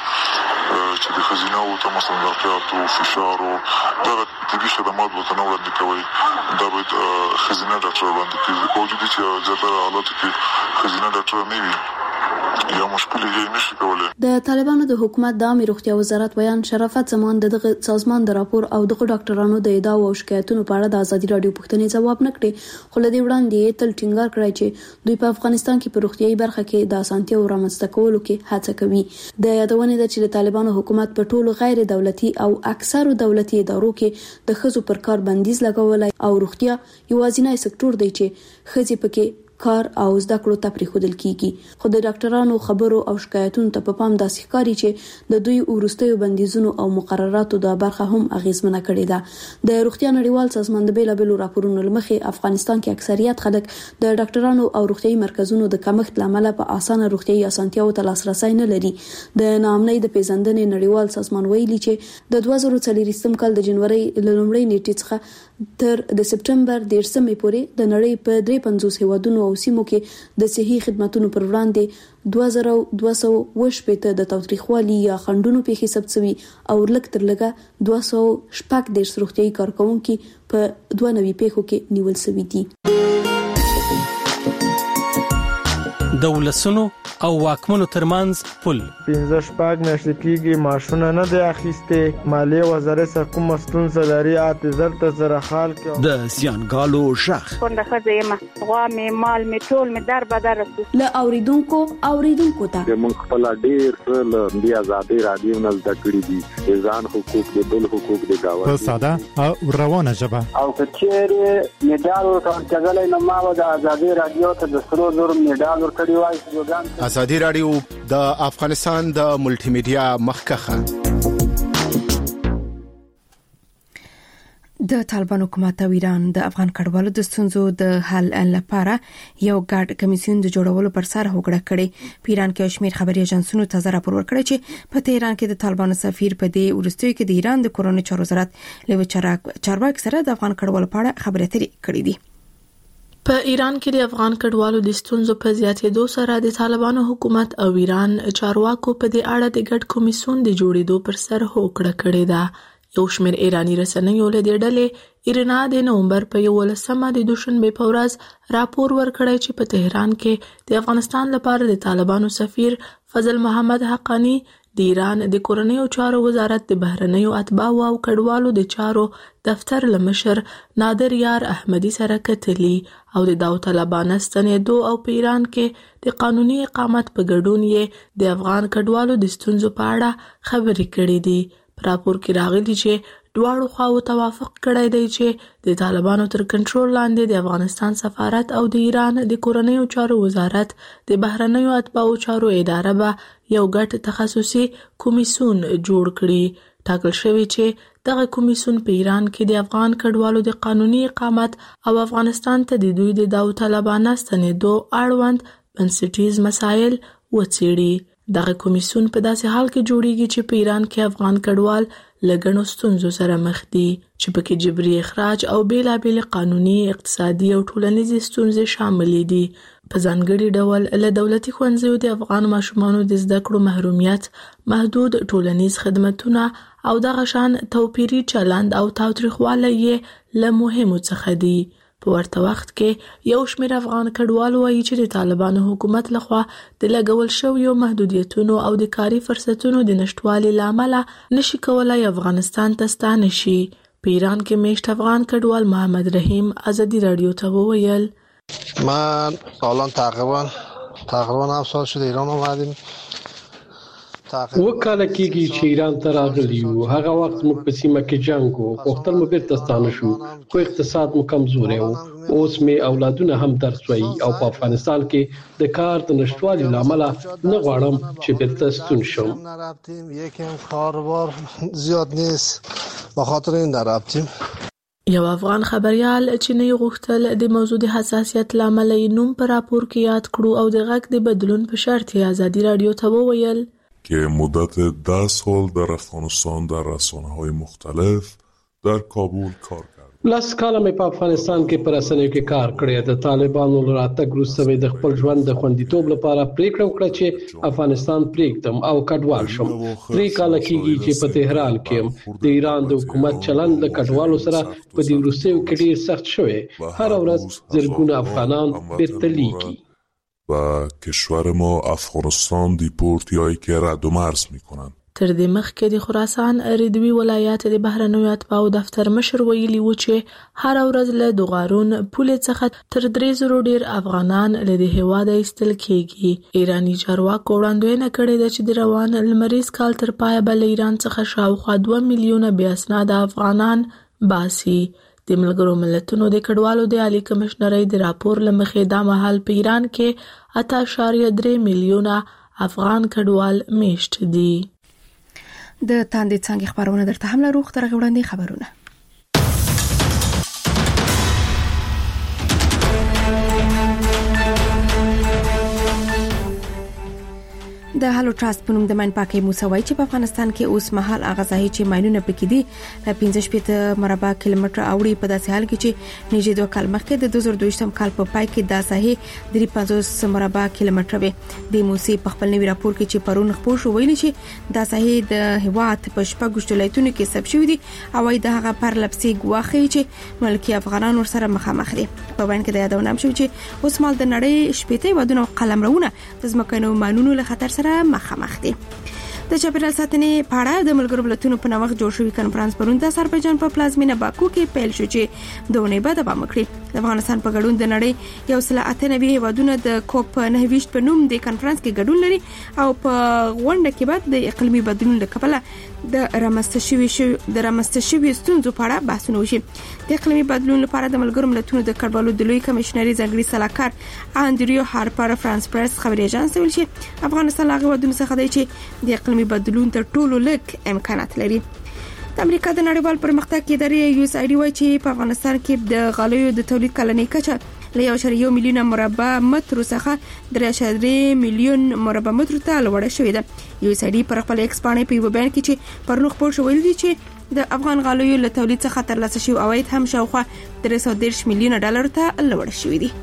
چې د ښځینه او ته مثلا ضربیاتو فشار او دغه طبي خدمات ورته نه وړاندې کوئ. دا باید ښځینه ډاکټر وړاندې کړي. باوجود چې زیاتره حالاتو کې ښځینه ډاکټر نه وي یا مشکل یې نشي کولای. د طالبانو د حکومت د عامه روغتیا وزارت بیان شرافت زمان دغه سازمان د راپور او دغه ډاکټرانو د ادعا او شکایتونو په اړه د ازادي رادیو پوښتنې ځواب نه کړي، خو لدی وړاندې تل ټینګار کړی چې دوی په افغانستان کې په روغتیايي برخه کې د اسانتیا او رامنځته کولو کې هڅه کوي. د یادونې ده چې د طالبانو حکومت په ټولو غیر دولتي او اکثرو دولتي ادارو کې د ښځو پر کار بندیز لګولای او روغتیا یوازینی سکتور دی چې ښځې پکې کار او زده کړو ته پریښودل کیږي. خو د ډاکټرانو خبرو او شکایتونو ته په پام داسې ښکاري چې د دوی ورستیو بندیزونو او مقرراتو د برخه هم اغیزمنه کړې ده. د روغتیا نړیوال سازمان د بیلابېلو راپورونو لمخې افغانستان کې اکثریت خلک د ډاکټرانو او روغتیايي مرکزونو د کمښت لامل په اسانه روغتیايي اسانتیاو ته لاسرسي نه لري. د ناامنۍ د پیژندنې نړیوال سازمان ویلي چې د دوه زره څلوېښتم کال د جنوري لومړۍ نیټې څخه تر د سپټمبر دیرشمې پورې د نړۍ په درې پنځوس هیوادونو او سیمو کې د صحي خدماتو پر وړاندې دوه زره دوه سوه اووه شپېته د تاوتریخوالي یا خنډونو پیښې ثبت شوي او لږ تر لږه دوه سوه شپږ دېرش روغتیايي کارکوونکي په دوه نوي پیښو کې نیول شوي دي. د ولسونو او واکمنو ترمنځ پل پنځه شپږ میاشتې کېږي ماشونه نه دی اخیستې، مالیې وزارت څخه کومه ستونزه لري اته زر ته زره خال کې د زیانګالو ژغ کونډه ښځه یم، غوا مې مال مې ټول مې در بدر رسو له اوریدونکو اوریدونکو ته موږ خپل ډیر څه له دې ازادي رادیو نه زده کړي دي، ځان حقوق د بل حقوق د گاوه په ساده او روانه ژبه او کچېره میډال ورکړل نو ما د ازادي رادیو ته د سرو زر میډال ورکړی وای. ازادي رادیو د افغانستان د ملټي میډیا مخکخه. د طالبان حکومت او ایران د افغان کډوالو د ستونزو د حل لپاره یو ګډ کمیسیون د جوړولو پر سر هوکړه کړې. په ایران کې شمیر خبري ایجنسونو تازه راپور ورکړی چې په تهران کې د طالبان سفیر په دې ورستیو کې د ایران د کورونو چارو وزارت لوي چارواکي سره د افغان کډوالو په اړه خبرې اترې کړې دي. په ایران کې د افغان کډوالو د ستونزو په زیاتېدو سره د طالبانو حکومت او ایران چارواکو په دې اړه د ګډ کمیسیون د جوړېدو پر سر هوکړه کړې ده. یو شمېر ایرانی رسنیو له دې ډلې ایرنا د نومبر په یولسمه د دوشنبه په ورځ راپور ورکړی چې په تهران کې د افغانستان لپاره د طالبانو سفیر فضل محمد حقانی د ایران د کورنیو چارو وزارت د بهرنیو اتباعو او کډوالو د چارو دفتر لمشر نادر یار احمدی سره کتلی او د داوطلبانه ستنېدو او په ایران کې د قانوني اقامت په ګډون یې د افغان کډوالو د ستونزو په اړه خبرې کړې دي. په راپور کې راغلي چې دواړو خواو توافق کړی دی چې د طالبانو تر کنټرول لاندې د افغانستان سفارت او د ایران د کورنیو چارو وزارت د بهرنیو اتباعو چارو اداره به یو ګډ تخصصي کمیسیون جوړ کړي. ټاکل شوی چې دغه کمیسیون په ایران کې د افغان کډوالو د قانوني اقامت او افغانستان ته د دوی د داوطلبانه ستنېدو اړوند بنسټیز مسایل وڅېړي. دغه کمیسیون په داسې حال کې جوړیږي چې په ایران کې افغان کډوال لګڼو ستونزو سره مخ دي چې پکې جبري اخراج او بیلابېل قانوني، اقتصادي او ټولنیزې ستونزې شامل دي. په ځانګړي ډول له دولتي ښوونځیو د افغان ماشومانو د زده کړو محرومیت، محدود ټولنیز خدمتونه او دغه شان توپیري چلند او تاوتریخوالی یې له مهمو څخه دي. په ورته وخت کې یو شمېر افغان کډوال وایي چې د طالبانو حکومت لخوا د لګول شویو محدودیتونو او د کاري فرصتونو د نشټوالي له امله نشي کولای افغانستان ته ستانه شي. په ایران کې میشت افغان کډوال محمد رحیم ازادي رادیو ته وویل من الان تقریبا تقریبا هفت سال شده ایران اومدیم. وکاله کېږي چې ایران ته راغلی یو. هغه وخت موږ په سیمه کې جنګ و، غوښتل مو بیرته ستانه شو، خو اقتصاد مو کمزوری و. اوس مې اولادونه هم درس وایي او په افغانستان کې د کار د نشتوالي له امله نه غواړم چې بیرته ستون شم. یکم کاروبار زیاد نیست به خاطر این نرفتیم. یو افغان خبريال چې نه غوښتل د موضوع د حساسیت له امله نوم په راپور کې یاد کړو او د غږ د بدلون په شرط ازادي رادیو ته وویل که مدت ده سال در افغانستان در رسانه‌های مختلف در کابل کار کرد. لاس کاله مې په افغانستان کې پر رسنیو کې کار کړی. د طالبانو له راتګ وروسته مې د خپل ژوند د خوندیتوب لپاره پریکړه وکړه چې افغانستان پریږدم او کډوال شم. درې کاله کېږي چې په تهران کې یم. د ایران د حکومت چلند له کډوالو سره په دې وروستیو کې ډېر سخت شوی. هر ورځ زرګونه افغانان بیرته لیږي. و کشور ما افغانستان دیپورتیایی که رد و مرز میکنن. تر دې مخکې د خراسان ردوي ولایت د بهرنیو اتباعو دفتر مشر ویلي و چې هر ورځ له دوغارون پولې څخه تر درې زرو ډیر افغانان له دې هیواده ایستل کېږي. ایراني چارواکو وړاندوینه کړې ده چې د روان لمریز کال تر پایه به له ایران څخه شاوخوا دوه میلیونه بې اسناده افغانان باسي. د ملګرو ملتونو د کډوالو د عالی کمشنرۍ د راپور له مخې دا مهال په ایران کې اته اعشاریه درې میلیونه افغان کډوال میشت دي. د تاندې څنګه خبرونه درته هم لرو خبره وړاندې خبرونه. د هالو ټراست په نوم د ماین پاکي موسوي چې په افغانستان کې اوس مهال اغازهي چې ماينونه پکې دي د پنځه شپږ مربع کیلومتر اوړي په داسې حال کې چې نږدې دوه کال مخکې د دوه زره دوه کال په پای کې د ساحې د پنځوس مربع کیلومتر وي. د موسی په خپل نوي راپور کې چې پرون خبر شو ویل چې د ساحې د هواد په شپږ ولایتونو کې ثبت شوی دي او د هغه پر لپسي ګواخي چې ملکی افغانان ورسره مخامخ دي. په وین کې د یادونه هم شو چې اوس مال د نړۍ شپېته ودونه قلمرونه د ځمکنو مانونو له خطر سره مخامخ دي. د چاپیریال ساتنې په اړه د ملګرو ملتونو په نوښت جوړ شوی کنفرانس پرون د آذربایجان په پلازمینه باکو کې پیل شو چې دوه بعد دوام وکړي. د افغانستان په ګډون د نړۍ یو سل اته نوي هیوادونه د کوپ نه ویشت په نوم د کنفرانس کې ګډون لري او په غونډه کې بعد د اقلیمي بدلون لپاره د رامنځته شوی شو د رامنځته شوی ستونزو په اړه بحثونه وشي. د اقلیمي بدلون لپاره د ملګرو ملتونو د کډوالو د لوی کمشنري ځانګړي سلاکار انډریو هارپر فرانس پریس خبري اژانس ویل چې افغانستان هغه ودونه څخه دی چې د اقلیمي بدلون تر ټولو لږ امکانات لري. د امریکا د نړیوال پرمختګ ادارې یو اس ای ډي وايي چې په افغانستان کې د غالیو د تولید کلنۍ کچه له یو شری یو میلیون مربع متر څخه درې شری میلیون مربع متر ته لوړه شوې ده. یو اس ای ډي پر خپل ایکس باندې په یو بیان کې چې پرنو خبر شو ویل دي چې د افغان غالیو له تولید څخه ترلاسه شوی عواید هم شاوخوا درې سوه دېرش میلیون ډالر ته لوړ شوی دي.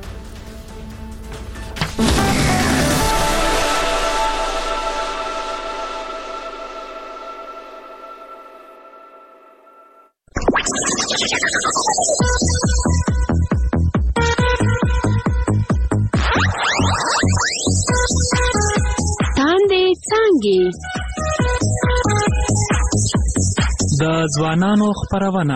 د ځوانانو خبرونه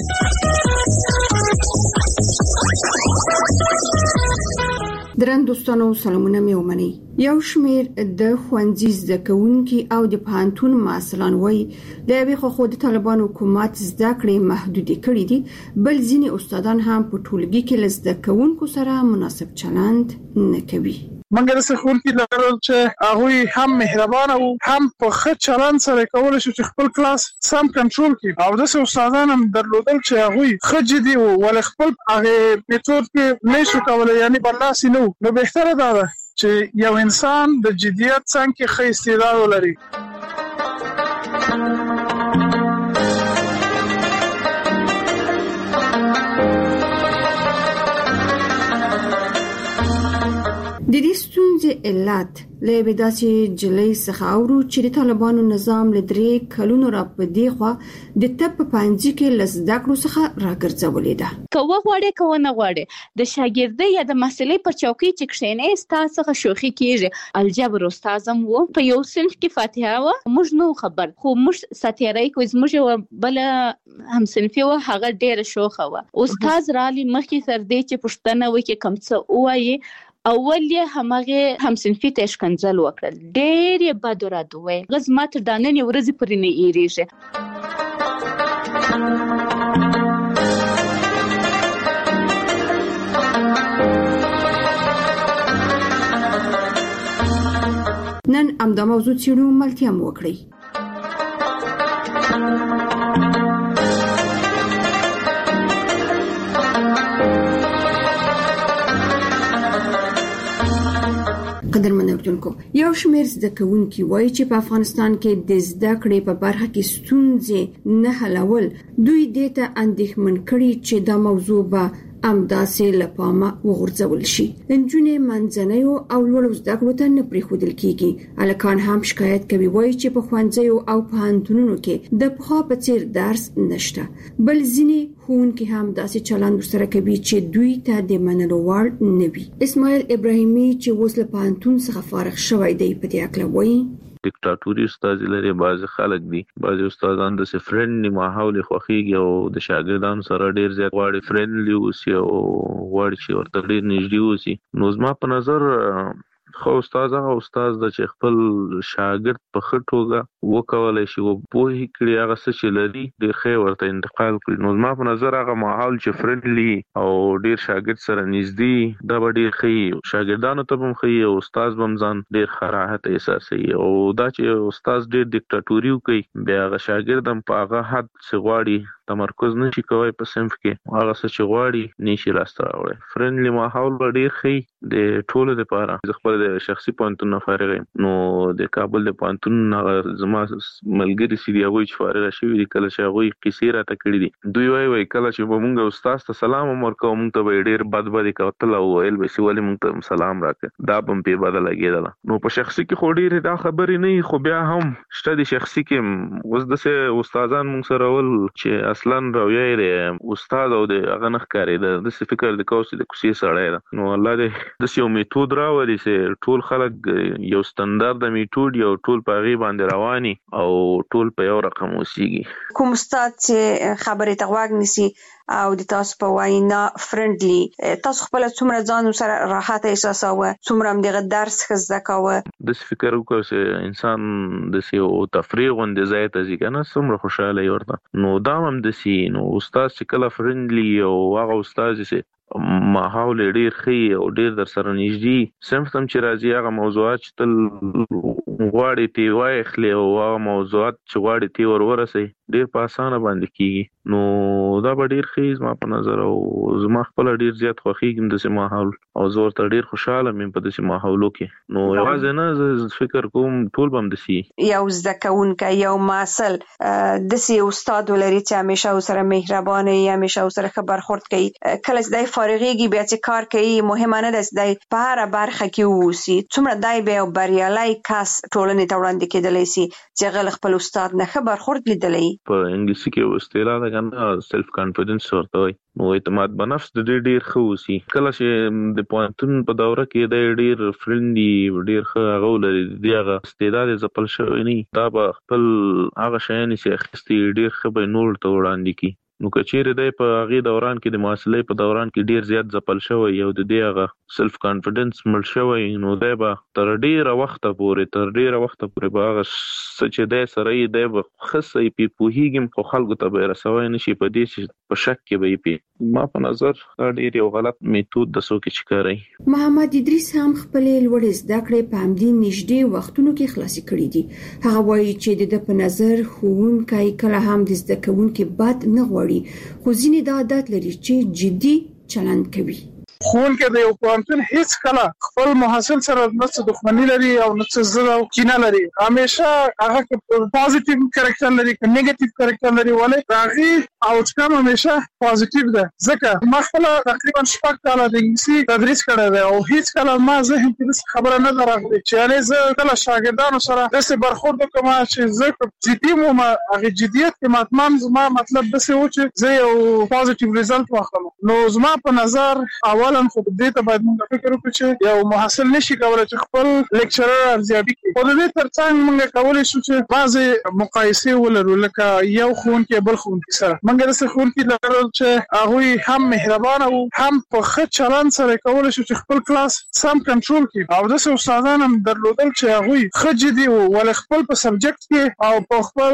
درن دوستانو سلامونه مې ومني. یو شمیر د خوندزي زده کوونکي او د پانتون مسلمان وای د یوې خو د طالبان حکومت زده کړې محدود کړې دي، بل ځینې استادان هم په ټولګي کې لزده کوونکو سره مناسب چلند نه کوي. منګر څخه خونکی لرل چې هغه هم مهربان او هم په ښه چلند سره کول شي چې خپل کلاس سم کنټرول کړي او د استادان هم درلودل چې هغه ښه جدي او ول خپل هغه میتود کې نشو کولای، یعنی برلاسي نو نو بهتره ده چې یو انسان د جديت څنګه ښه استعداد ولري. د دې ستونزې علت له بداسي جلې څخه اورو چې د طالبانو نظام له درې کلونو را پدې خو د تپ پنځه کې لزده کړو څخه راګرځولې ده. کوه غواړي کوه نه غواړي د شاګردۍ یا د مسلې پر چوکۍ چې کښینې ستاسو څخه شوخي کیږي. الجبر استادم وو په یو صنف کې فاتحه و موږ نو خبر خو موږ ساتيرای کوز موږ بل هم صنفي و هغه ډېر شوخه و. استاد رالي مخکې تر دې چې پښتنه وکي کم څه وایي اول یې همغه هم صنفي ته شکنځل وکړل، ډېر یې بد ورادوي غزمات داننې ورځې پرې نه ایریږي. نن امدا موضوع چیرو ملتیا مو وکړي. قدرمن اورېدونکو، یو شمېر زده کوونکي وایي چې په افغانستان کې د زده کړې په برخه کې ستونزې نه حلول دوی دې ته اندېښمن کړي چې دا موضوع به امداسې لپامه وغورځول شي. انجونې منځنیو او لوړو زده کړو ته نه پریښودل کیږي. الکان هم شکایت کوي وایي چې په ښوونځیو او پوهنتونونو کې د پخوا په څیر درس نشته، بل ځینې ښوونکي هم داسې چلند سره کوي چې دوی ته د منلو وړ نه وي. اسماعیل ابراهیمي چې اوس له پوهنتون څخه فارغ شوی دی په دې اړه وایي ډیکټاتوري استاد لري، بعض خلک دي، بعض استادان د فرندلی ماحول خوخيږي او د شاګردانو سره ډیر زیات غواړي فرندلی اوسي او غواړي چې ورته ډیر نږدې اوسي. نو زما په نظر خو استاد هغه استاد د چې خپل شاګرد په خټوګه وکولای شي او په هیڅ کړي هغه څه چې لري ډیر ښه ورته انتقال کړي. نو زما په نظر هغه ماحول چې فرندلی او ډیر شاګرد سره نږدې دا به ډیر ښه شاګردانو ته هم ښه او استاد هم ځان ډیر خراحت احساسوي. او دا چې استاد ډیر ډیکټاتوري کوي بیا هغه شاګرد هم په هغه حد څه غواړي تمرکز نشي کوي په صنف کې، هغه څه چې غواړي نشي راسته راوړي. فرندلی ماحول به ډیر ښه د ټولو لپاره. زه خپل د شخصي پوهنتون فارغ یم، نو د کابل د پوهنتون زما ملګري سي دی هغوی چې فارغ شوي دي کله چې هغوی کیسې راته کړي دي دوی وایي وایي کله چې به مونږ استاد ته سلام هم ورکوو مونږ ته به ډېر بد بدې کتل او ویل به چې ولې مونږ ته سلام راکړه، دا به هم پې بده لګېدله. نو په شخصي کې خو ډېرې دا خبرې نه وي، خو بیا هم شته د شخصي کې اوس داسې استادان مونږ سره ول چې اصلا رویه یې استاد او د هغه نه ښکارېده، داسې فکر د کوو چې د کوڅې سړی ده. نو الله دې داسې یو میتود راولي چې ټول خلک یو ستندرد میتود یو ټول په هغې باندې رواني او ټول په یو رقم اوسېږي. کوم استاد چې خبرې ته غوږ نیسي او د تاسو په وینا فرندلی، تاسو خپل څومره ځان سره راحت احساساوه، څومره هم دغه درس ښه زده کوه؟ داسې فکر وکړه چې انسان داسې یو تفریح غوندې ځای ته ځي که نه څومره خوشحاله یې ورته. نو دا هم داسې نو استاد چې کله فرندلی او هغه استاد چې ماحول ډیر ښه او ډیر در سره نږدې صنف ته چې راځي هغه موضوعات چې تل غواړي تی واخلي او هغه موضوعات چې غواړي تی ور ورسوي ډیر په اسانه باندې کیږي. نو دا به ډیر ښه زما په نظر او زما خپله ډیر زیات خوښېږي داسې ماحول او زه ورته ډیر خوشحاله یم په داسې ماحولو کې. نو یوازې نه زه فکر کوم ټول به هم داسې یو زده کوونکی یو محصل داسې استاد ولري چې همیشه ورسره مهربانه وي، همیشه ورسره ښه برخورد کوي، کله چې دی فارغېږي بیا چې کار کوي مهمه نه ده چې دی په هره برخه کې واوسي، څومره دی بیا یو بریالی کس ټولنې ته وړاندې کېدلی سي چې هغه له خپل استاد نه ښه برخورد لیدلی. په انګلیسي کې یو اصطلاح ده که نه سیلف کانفیډنس ورته وایي، نو اعتماد په نفس د ډېر ډېر ښه اوسي. کله چې د پوهنتون په دوره کې دی ډېر فرندي ډېر ښه هغه ولري د هغه استعداد یې ځپل شوی نه وي، دا به خپل هغه شیان چې اخیستي ډېر ښه به یې نورو ته وړاندې کړي. نو که چیرې دی په هغې دوران کې د محصلۍ په دوران کې ډېر زیات ځپل شوی او د دې هغه سیلف کانفیډنس مړ شوی، نو دی به تر ډېره وخته پورې تر ډېره وخته پورې به هغه څه چې دی سره یې دی به ښه څه یې پې پوهېږي خو خلکو ته به یې رسوی نه شي، په دې چې په شک کې به یې پې. ما په نظر دا ډېر یو غلط میتود د څوک چې کاروي. محمد ادریس هم خپلې لوړې زده کړې په همدې نږدې وختونو کې خلاصې کړي دي. هغه وایي چې د ده په نظر ښوونکی کله هم د زده کوونکي بد نه غواړي، خو ځینې دا عادت لري چې جدي چلند کوي. ښوونکی د یو پوهنتون هیڅ کله خپل محصل سره نه څه دښمني لري او نه څه ضد او کینه لري، همیشه هغه که پازیټیو کرکټر لري که نیګیټیو کرکټر لري، ولې د هغې آوټکم همیشه پازیټیو ده. ځکه ما خپله تقریبا شپږ کاله د انګلیسي تدریس کړی دی او هیڅ کله ما ذهن کې داسې خبره نه ده راغلې چې یعنې زه کله شاګردانو سره داسې برخورد وکړم چې زه که جدي وم هغې جدیت کې ماتمام زما مطلب داسې و چې زه یو پازیټیو ریزلټ واخلم. نو زما په نظر اول خو دې ته باید موږ فکر وکړو چې یو محصل نشي کولی چې خپل لیکچرر ارزیابي کړي، خو د دې تر څنګ موږ کولی شو چې بعضې مقایسې ولرو لکه یو ښوونکی بل ښوونکي سره. موږ داسې ښوونکي لرل چې هغوی هم مهربانه وو، هم په ښه چلند سره یې کولی شو چې خپل کلاس سم کنټرول کړي، او داسې استادان هم درلودل چې هغوی ښه جدي وو ولې خپل په سبجیکټ کې او په خپل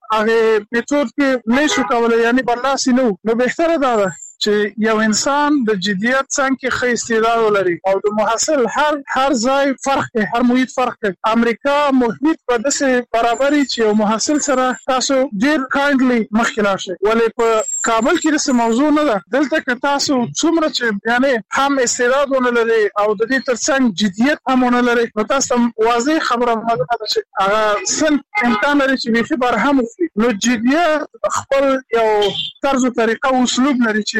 هغې میتود کې نه شو کولی، یعنې برلاسي نه وو. نو بهتره دا ده چې یو انسان د جدیت څنګ کې ښه استعداد ولري او د محصل هر هر ځای فرق کوي، هر محیط فرق کوي. امریکا محیط په داسې برابري چې یو محصل سره تاسو ډېر کایندلی مخکې لاړ شئ، ولې په کابل کې داسې موضوع نه ده. دلته که تاسو څومره چې یعنې هم استعداد ونه لري او د دې تر څنګ جدیت هم ونه لري، نو تاسو ته واضح خبره معلومه ده چې هغه صنف امکان لري چې بیخي برهم وکړي. نو جدیت خپل یو طرز و طریقه او اسلوب لري چې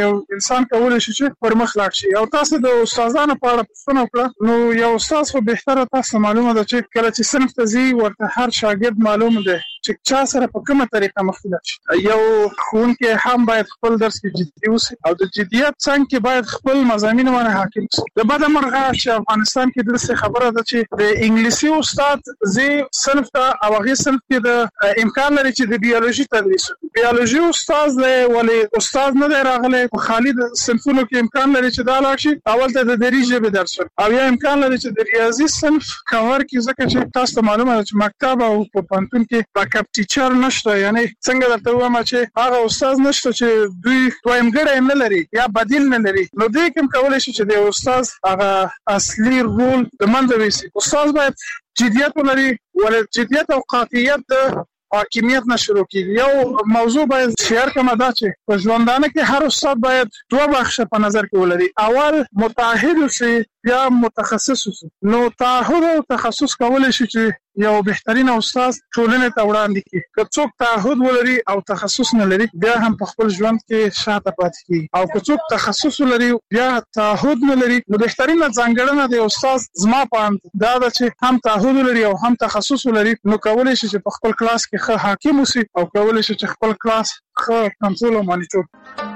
یو انسان کولای شي چې پرمخ لاړ شي. او تاسو د استادانو په اړه پوښتنه وکړه، نو یو استاد خو بهتره تاسو معلومه ده چې کله چې صنف ته ځي ورته هر شاګرد معلوم ده چې چا سره په کومه طریقه مخکې شي. یو ښوونکی هم باید خپل درس کې جدي اوسي او د جديت څنګه کې باید خپل مضامین باندې حاکم شي. د بده مرغه چې افغانستان کې درسه خبره ده چې د انګلیسي استاد زی صنف ته او هغه صنف کې د امکان لري چې د بیولوژي تدریس بیولوژي استاد له ولی استاد نه راغلی خالي د صنفونو کې امکان لري چې دا لاړ شي اول ته د دریجه به درس او یا امکان لري چې د ریاضي صنف کور کې ځکه چې تاسو معلومه ده چې مکتب او په پانتون کې بیکاپ ټیچر نشته، یعنی څنګه درته وایم چې هغه استاد نشته چې دوی دویمګړی نه لري یا بدیل نه لري، نو دې کوم کولای شي چې د استاد هغه اصلي رول د منځ ویسي. استاد باید جديت ولري، ولې جديت او قاطعیت د حاکمیت نه شروع کیږي. یو موضوع باید شعر کما دا چې په ژوندانه کې هر استاد باید دوه بخشه په نظر کې ولري، اول متعهد اوسي یا متخصص اوسي. نو تعهد او تخصص کولای شي چې یو بهترین استاد ټولنې ته وړاندې کړي. که څوک تعهد ولري او تخصص نه لري بیا هم په خپل ژوند کې شاته پاتې کیږي، او که څوک تخصص ولري بیا تعهد نه لري، نو بهترینه ځانګړنه د استاد زما په اند دا ده چې هم تعهد ولري او هم تخصص ولري، نو کولای شي چې په خپل کلاس کې ښه حاکم اوسي او کولای شي چې خپل کلاس ښه کنټرول او مانیټور.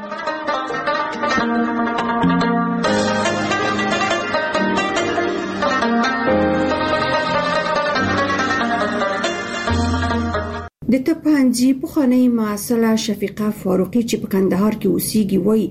د تپانجي پخوانی معاصله شفیقه فاروقي چې په کندهار کې اوسېږي وایي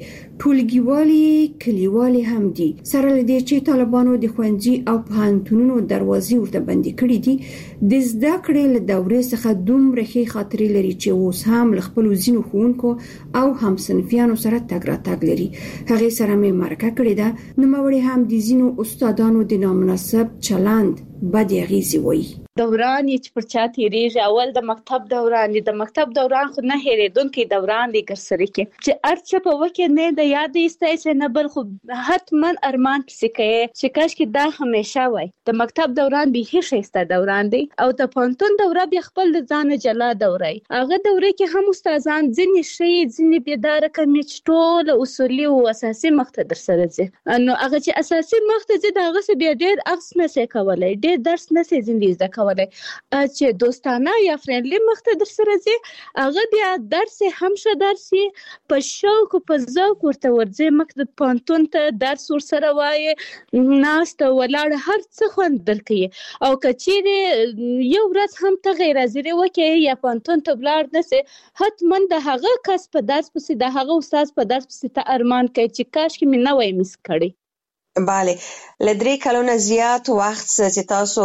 ټولګیوالي کلیوالي هم دي سره لدې چې طالبانو د خوندزي او پوهنتونونو دروازې ورته بندي کړې دي. د زده کړې له دورې څخه دومره ښې خاطرې لري چې اوس هم له خپل ځینو ښوونکو او همصنفیانو سره تګ راتګ لري. هغه سره مې مرکه کړې ده، نوموړي هم د ځینو استادانو د نامناسب چلند بد اغیزې وایي. دوران چې پر چا تیریږي، اول د مکتب دوران دی، د مکتب دوران خو نه هېرېدونکی دوران دی ګرسره کې چې ارچه په وکه نه د یاد ایستای نه بل خو حتما ارمان پسې کوي چې کاش کې دا همیشه وای. د مکتب دوران به هیڅ ښایسته دوران دی او د پانتون دوره به خپل ځان جلا دوره هغه دوره کې هم استادان ځینې شي ځینې بيدار کمي ټول اصولي او اساسي مخته در سره دي، نو هغه چې اساسي مخته دي دغه څه بیا ډېر اخص نه سي کولای، ډېر درس نه سي زندګي زده کولای، چې دوستانه یا فرندلي مخته در سره دي هغه بیا درس هم شه درسي په شوق په ذوق ورته ورځي مکتب پانتون ته درس ور سره وایي ناست ولاړ هر څه خوند درکې او کچېره یو ورځ هم ته غیر حاضر وکي یا پانتون ته بلار نسي حتما د هغه کس په درس پسې د هغه استاد په درس پسې ته ارمان کوي چې کاش کې مې نه وای مس کړی. bale لدري کلونه زیات وخت چې تاسو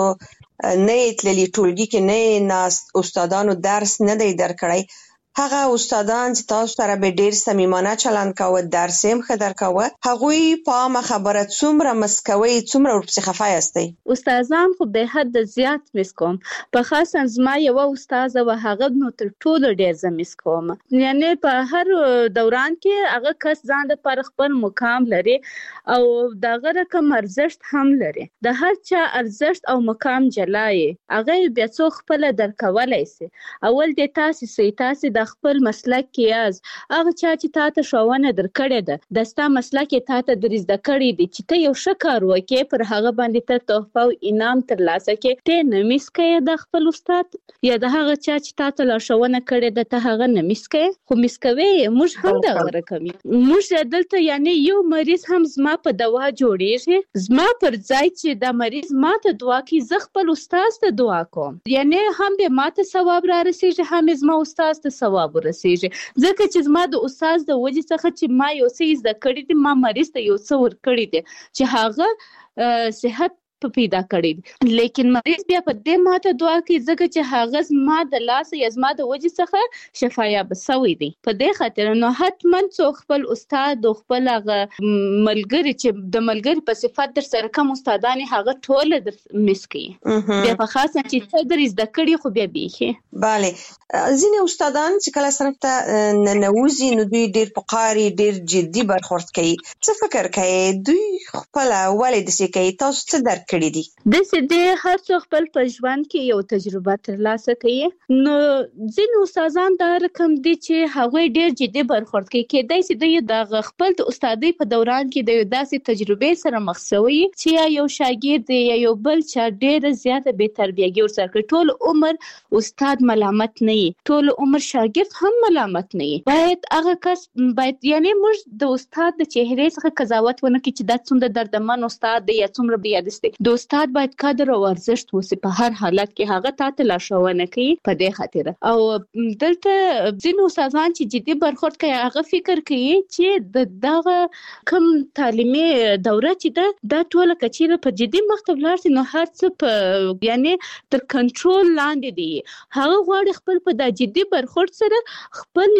نه تللی ټولګي کې نه ناست استادانو درس نه دی درکړی، هغه استادان چې تاسو سره به ډیر صمیمانه چلند کاوه درس هم خدر کاوه هغوی په ما خبره څومره مسکوي څومره ورپسې خفای استي؟ استادان خو به حد زیات مسکوم، په خاصه زما یو استاد و هغه نو تر ټولو ډیر زم مسکوم، یعنی په هر دوران کې هغه کس ځان د پر خپل مقام لري او دغه رقم ارزښت هم لري، د هر چا ارزښت او مقام جلای هغه بیا څو خپل درکولای سي. اول د تاسو سي تاسو د خپل مسلک کې از هغه چا چې تاسو شاونه درکړې ده د ستا مسلک کې تاسو درز د کړې دي چې ته یو شکر وکې پر هغه باندې ته تحفه او انعام ترلاسه کې ته نمیس کې د خپل استاد یا د هغه چا چې تاسو لا شاونه کړې ده ته هغه نمیس کې خو مسکوي. موږ هم دا ورکوي، موږ دلته یعنی یو مریض هم زما په دوا جوړیږي، زما پر ځای چې د مریض ماته دعا کوي زه خپل استاد ته دعا کوم، یعنی هم به ماته ثواب را رسیږي هم زما استاد ته ثواب ورسیږي، ځکه چې زما د استاد د وجې څخه چې ما یو څه زده کړی دي ما مریض ته یو څه ور کړی دي چې هغه صحت پیدا کړی، لیکن مریض بیا په دې ماته دعا کوي ځکه چې هغه زما د لاس یا زما د وجې څخه شفایاب شوی دی. په دې خاطر نو حتما څوک خپل استاد او خپل هغه ملګری چې د ملګری په صفت در سره کوم استادان هغه ټول د مسکی بیا په خاصه چې ته درې زده کړی خو بیا بیخي. bale ځینې استادان چې کله صنف ته ننوځي نو دوی ډیر پقاري ډیر جدي برخورد کوي، څه فکر کوي دوی خپل ولې د سې کوي تاسو څه درک کړی دي؟ د سده هر څو خپل په ژوند کې یو تجربه ترلاسه کوي. نو ځینې استادان دا رقم دي چې هغه ډیر جدي برخورد کوي، کېدای شي د خپل د استادۍ په دوران کې د داسې تجربې سره مخ شوی چې یا یو شاګرد یا یو بل چا ډیر زیاته بې تربیه‌ګي ورسره کوي. ټول عمر استاد ملامت نه وي، ټول عمر شاګرد هم ملامت نه وي. باید هغه کس باید یعنی موږ د استاد د چهرې څخه قضاوت ونه کړو چې دا څومره دردمن استاد دی یا څومره بې یادست دی. د استاد باید قدر او ارزښت وسی په هر حالت کې، هغه تاسو لارښوونه کوي په دې خاطر. او دلته ځینې استادان چې جدي برخورد کوي هغه فکر کوي چې د دغه کوم تعلیمي دوره چې ده دا ټوله کچیره په جدي مخته ولاړ شي نو هر څه په یعنی تر کنټرول لاندې دي. هغه غواړي خپل په د جدي برخورد سره خپل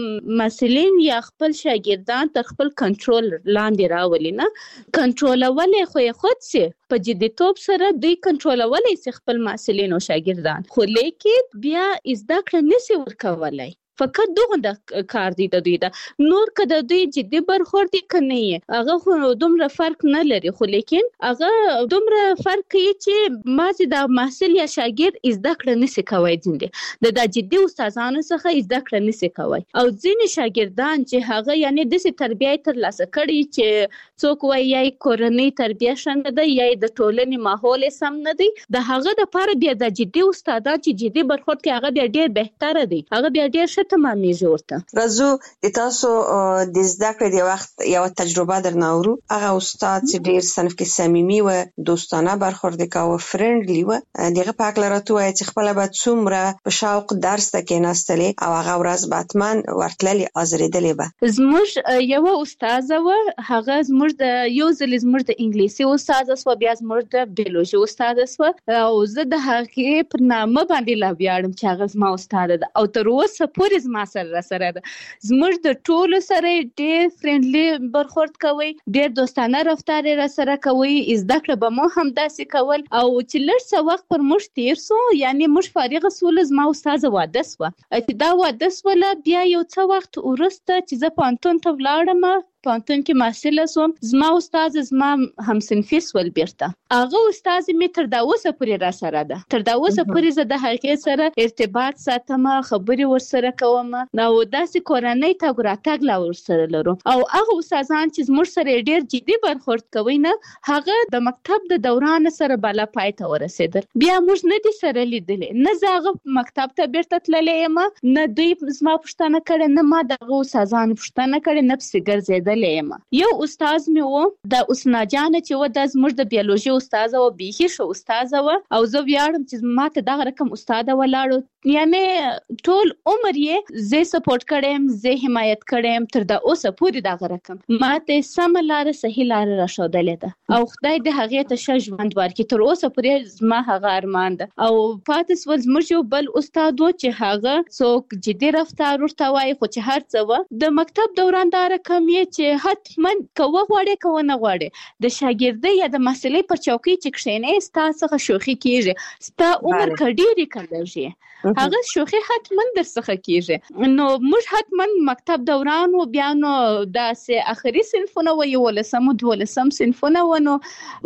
مسلین یا خپل شاګردان تر خپل کنټرول لاندې راولي. نه کنټرولولې خو یې خود سي په جديتوب سره دوی کنټرولولې سي خپل مسلین او شاګردان، خو لیکن بیا زده کړه نشي ورکولای. فقط دغه د کار دی د دوی دا نور کده دوی جدي برخورد کنه هغه خو دومره فرق نه لري، خو لیکن هغه دومره فرق کوي چې مازه د محصل یا شاګرد زده کړه نشي کوي. ځینې د د جدي استادانو څخه زده کړه نشي کوي او ځینې شاګردان چې هغه یعنی د تربیه تر لاسه کړي چې څوک وایي یا کورنۍ تربیه شنه ده یا د ټولنې ماحول سم نه دی، د هغه د لپاره بیا د جدي استادان چې جدي برخورد کوي هغه بیا ډیر بهتره دی، هغه بیا ډیر تمامېږي ورته. راځو د تاسو د زده کړې د وخت یو تجربه درنه اورو. هغه استاد چې ډیر صنف کې صمیمي و، دوستانه برخورد کاوه، فرندلی و، دغه په اړه راته وایي چې خپل به څومره په شوق درس ته کېناستلې او هغه ورځ به حتمن ورتللې ازریدلې به. زموږ یو استاد و، هغه زموږ د یو ځل زموږ د انګلیسي استاد و، بیا زموږ د بیولوژي استاد و او زه د هغې پر نامه باندې لا ویاړم چې هغه زما استاد ده او تر اوسه پورې زما سره سره ده. زموږ د ټولو سره ډېر فرندلی برخورد کوي، ډېر دوستانه رفتار را سره کوي، زده کړه به مو هم داسې کول. او چې لږ څه وخت پر موږ تیر سو یعنی موږ فارغه سوله زما استاد واده سوه، چې دا واده سوله بیا یو څه وخت وروسته چې زه پوهنتون ته ولاړم پوهنتون کې محصله سوم، زما استاد زما همصنفي سول بیرته. هغه استاد مې تر دا اوسه پورې را سره ده، تر دا اوسه پورې زه د هغې سره ارتباط ساتم، خبرې ورسره کوم، نو داسې کورنۍ تګ راتګ لا ورسره لرو. او هغه استادان چې زموږ سره ډېر جدي برخورد کوي نه هغه د مکتب د دوران سره بالا پای ته ورسېدل. بیا موږ نه دي سره لیدلې، نه زه هغه مکتب ته بیرته تللی یم، نه دوی زما پوښتنه کړې، نه ما د هغه استادانو پوښتنه کړې، نه پسې ګرځېدل. یو استاد مې و د اسنا جان چې و د زموږ د بیولوژي استاد او بیخي شو استاد و او زه ویاړم چې ما ته دغه رقم استاد ولاړو، یعنی ټول عمر یې زه سپورټ کړم، زه حمایت کړم، تر دا اوسه پورې دغه رقم ما ته سم لار صحیح لار را شودلې ده او خدای دې هغه ته ښه ژوند ورکړي. تر اوسه پورې زما هغه ارمان ده. او پاتې سول زموږ یو بل استاد و چې هغه څوک جدي رفتار ورته وایي، خو چې هر څه و د مکتب دوران دا رقم یې چې حتمن کوه غواړي کوه نه غواړي د شاګردۍ یا د مسلې پر چوکۍ چې کښېنې ستا څخه شوخي کېږي، ستا عمر که ډېرې که لږ هغه شوخي حتمن در څخه کېږي. نو موږ حتمن مکتب دوران و، بیا نو داسې اخري صنفونه و، یولسم و دولسم صنفونه و، نو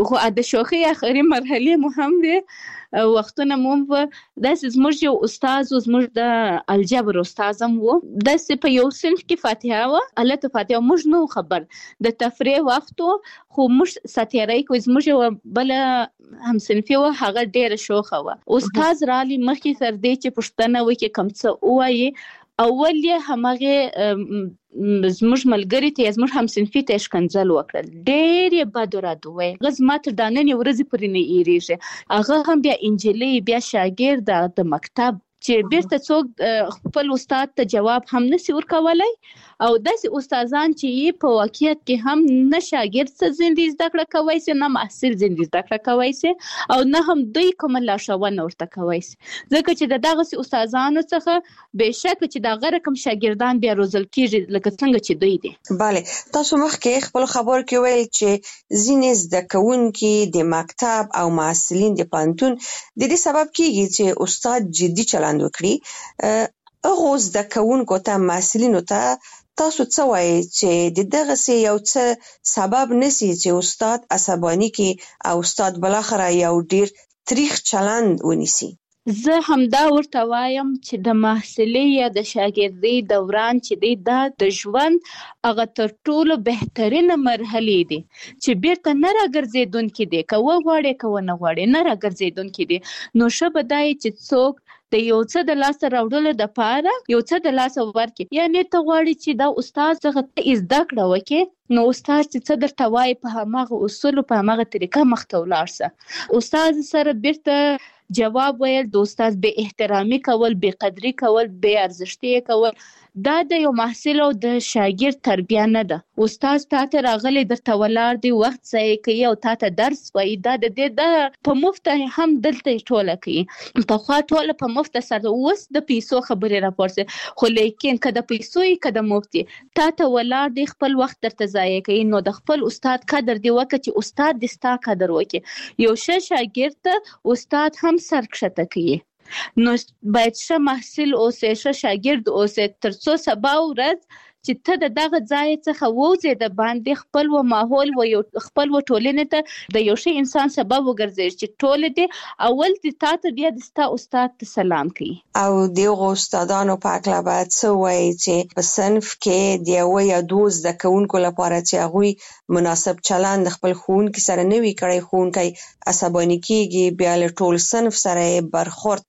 د شوخي اخري مرحلې مو هم دي وختونه مو داسې زموږ یو استاد و، زموږ د الجبر استاد هم و، داسې په یو صنف کې فاتحه و، الته فاتحه موږ نو خبر د تفریح وخت و، خو موږ ساتیرای کوي. زموږ یو بله همصنفي و، هغه ډېره شوخه و. استاد رالی مخکې تر دې چې پوښتنه وکړي کوم څه ووایي، اول یې همغې زموږ ملګري ته زموږ همصنفي ته ښکنځل وکړل، ډېر یې بد ورته وویل. هغه زما تر دا نننۍ ورځې پورې نه هېرېږي. هغه هم بیا انجلۍ، بیا شاګرده د مکتب چې بیرته څوک خپل استاد ته جواب هم نشي ورکولی، او داسې استادان چې یې په واقعیت کې هم نه شاګرد څه زندې زده کړه کوی سي، نه محصل زندې زده کړه کوی سي، او نه هم دوی کومه لارښوونه ورته کوی سي، ځکه چې د دغسې استادانو څخه بېشکه چې دغه رقم شاګردان بیا روزل کېږي لکه څنګه چې دوی دي. بله، تاسو مخکې خپل خبرو کې ویل چې ځینې زده کوونکي د مکتب او محصلین د پوهنتون د دې سبب کېږي چې استاد جدي چلند وکړي. هغو زده کوونکو ته، محصلینو ته تاسو څه وایي چې د دغه سي یو څه سبب نسی چې استاد عصبانی کې او استاد بالاخره یو ډیر تاریخ چلند ونیسي؟ زه همدا ورته وایم چې د محصلۍ یا د شاګردۍ دوران چې دی دا د ژوند هغه تر ټولو بهترینه مرحلې دي چې بیرته نه راګرځېدونکي دي، که وغواړې که ونه غواړې نه راګرځېدونکي دي. نو ښه به دا چې څوک د یو څه د لاسه راوړلو دپاره یو څه د لاسه ورکړي. یعنې ته غواړې چې دا استاد څخه ته زده کړه وکړې، نو استاد چې څه درته وایي په هماغه اصولو په هماغه طریقه مخته ولاړ شه. استاد سره بیرته جواب ویل د استاد بې احترامي کول، بې قدري کول، بې ارزښتي کول، دا د یو محصل او د شاګرد تربیه نه ده. استاد تا ته راغلی درته ولاړ دی، وخت ضایع کوي او تا ته درس وایي، دا د دې د په مفته هم دلته ټوله کوي. پخوا ټوله په مفته سره، اوس د پیسو خبرې راپورځي، خو لیکن که د پیسو یې که د مفت یې تا ته ولاړ دی خپل وخت درته ضایع کوي. نو د خپل استاد قدر دی وکړه چې استاد دې ستا قدر وکړي. یو ښه شاګرد ته استاد هم سر کښته کوي. نو باید ښه محصل اوسې، ښه شاګرد اوسې، تر څو سبا ورځ چې ته د دغه ځای څخه ووځې د باندې خپل و ماحول و یو خپل و ټولنې ته د یو ښه انسان سبب وګرځې چې ټول دې اول دې تا ته بیا د ستا استاد ته سلام کوي. او د هغو استادانو په هکله باید څه وایي چې په صنف کې د یوه یا دوو زده کوونکو لپاره چې هغوی مناسب چلند د خپل ښوونکي سره نه وي کړی، ښوونکی عصباني کېږي، بیا له ټول صنف سره یې برخورد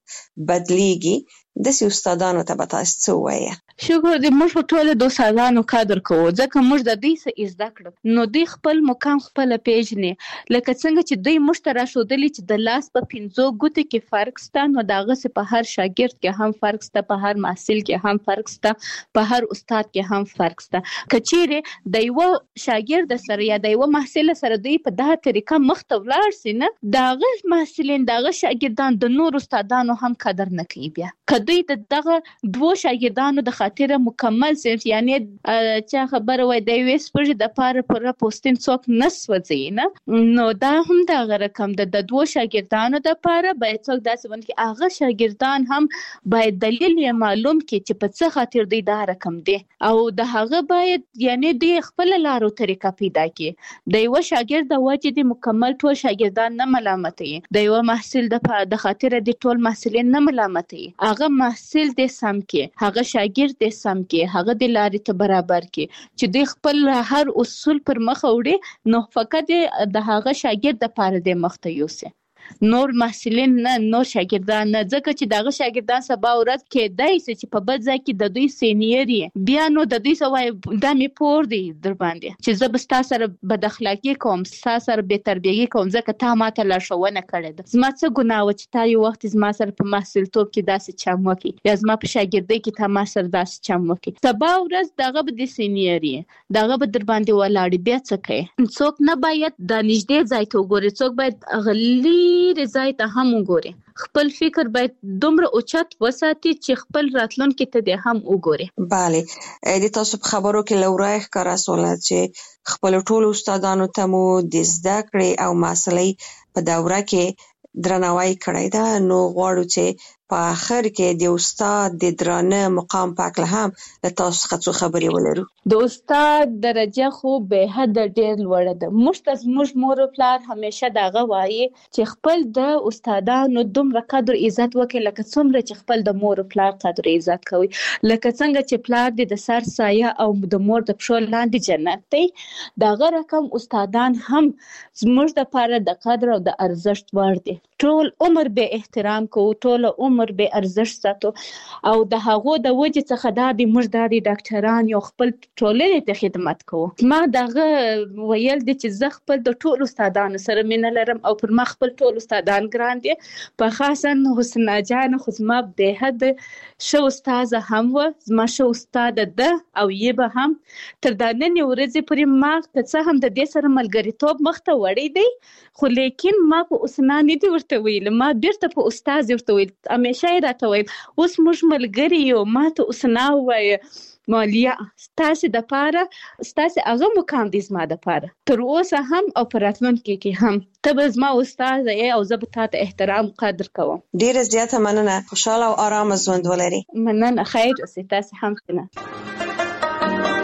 بدلیږي، داسې استادانو ته به تاسو څه وایي؟ شکر دې موږ په ټوله د استادانو قدر کوو، ځکه موږ د دوی څه زده کړو، نو دوی خپل مقام خپله پیژني. لکه څنګه چې دوی موږ ته راښودلي چې د لاس په پنځو ګوتو کې فرق شته، نو د هغسې په هر شاګرد کې هم فرق شته، په هر محصل کې هم فرق شته، په هر استاد کې هم فرق شته. که چیرې د یوه شاګرد سره یا د یوه محصل سره دوی په دغه طریقه مخته ولاړ سي، نه د هغه محصلین د هغه شاګردان د نورو استادانو هم قدر نه کوي. بیا که دوی د دغه دوو شاګردانو د خاطره مکمل صنف، یعنې چا خبره وای د یوې سپږې دپاره پوره پوستین څوک نه سوځوي، نه نو دا هم د هغه رقم ده. د دوو شاګردانو دپاره باید څوک داسې ونه کړي، هغه شاګردان هم باید دلیل یې معلوم کړي چې په څه خاطر دوی دا رقم دی، او د هغه باید یعنې دوی خپله لار او طریقه پیدا کړي. د یوه شاګرد د وجې د مکمل ټول شاګردان نه ملامتوي، د یوه محصل د خاطره د ټول محصلین نه ملامتوي. هغه محصل دې سم کړي، هغه شاګرد دې سم کړي، هغه د لارې ته برابر کړي چې دوی خپل هر اصول پر مخ وړي، نو فقط د هغه شاګرد دپاره دې مخته یوسي، نور محصلین نه، نور شاګردان نه. ځکه چې دغه شاګردان سبا ورځ کېدای شي چې په بل ځای کې د دوی سینیر یې، بیا نو د دوی څه وایي دا مې پور دی در باندې چې زه به ستا سره بد اخلاقي کوم، ستا سره بې تربیهي کوم، ځکه تا ما ته لارښوونه کړې ده. زما څه ګناه وه چې تا یو وخت زما سره په محصلتوب کې داسې چم وکړي، یا زما په شاګردۍ کې تا ما سره داسې چم وکړي. سبا ورځ دغه به د سینیر یې، دغه به در باندې ولاړې، بیا څه کوي؟ څوک نه باید د نږدې ځای ته وګوري، څوک باید هغه لرې ځای ته هم وګوري. خپل فکر باید دومره اوچت وساتي چې خپل راتلونکي ته دې هم وګوري. بله، د تاسو په خبرو کې له ورایه ښکاره شوله چې خپلو ټولو استادانو ته مو د زده کړې او محصلۍ په دوره کې درناوی کړی ده. نو غواړو چې په آخر کې د استاد د درانه مقام په هکله هم له تاسو څخه څو خبرې ولرو. د استاد درجه خو به حده ډېر لوړه ده. موږ ته زموږ مور او پلار همیشه دغه وایي چې خپل د استادانو دومره قدر عزت وکړئ لکه څومره چې خپل د مور او پلار قدر عزت کوئ. لکه څنګه چې پلار دې د سر سایه او د مور د پښو لاندې جنت دی، دغه رقم استادان هم زموږ دپاره د قدر او د ارزښت وړ دي. ټول عمر به احترام کوو، ټول عمر به ارزښت ساتو، او د هغو د وجې څخه دا دی موږ دا دی ډاکټران یو خپل ټولنې ته خدمت کوو. ما دغه ویل دي چې زه خپل د ټولو استادانو سره مینه لرم او پر ما خپل ټول استادان ګران دي. په خاصا حسنا جان خو زما بې حد ښه استاده هم وه، زما ښه استاده ده او یې به هم تر دا نننۍ ورځې پورې ما که څه هم د دې سره ملګریتوب مخته وړی دی، خو لیکن ما په حسنا نه دي ورته ویل، ما بیرته په استاد ورته ویل، همیشه یې راته ویل اوس موږ ملګري یو، ما ته حسنا ووایه مالیا ستاسې دپاره ستاسې هغه مقام دی زما دپاره تر اوسه هم او په راتلونکي کې هم. ته به زما استاده یې او زه به تا ته احترام قدر کوم. ډېره زیاته مننه. خوشحاله او ارامه ژوند ولري. مننه. خیر اوسئ. تاسې هم ښه.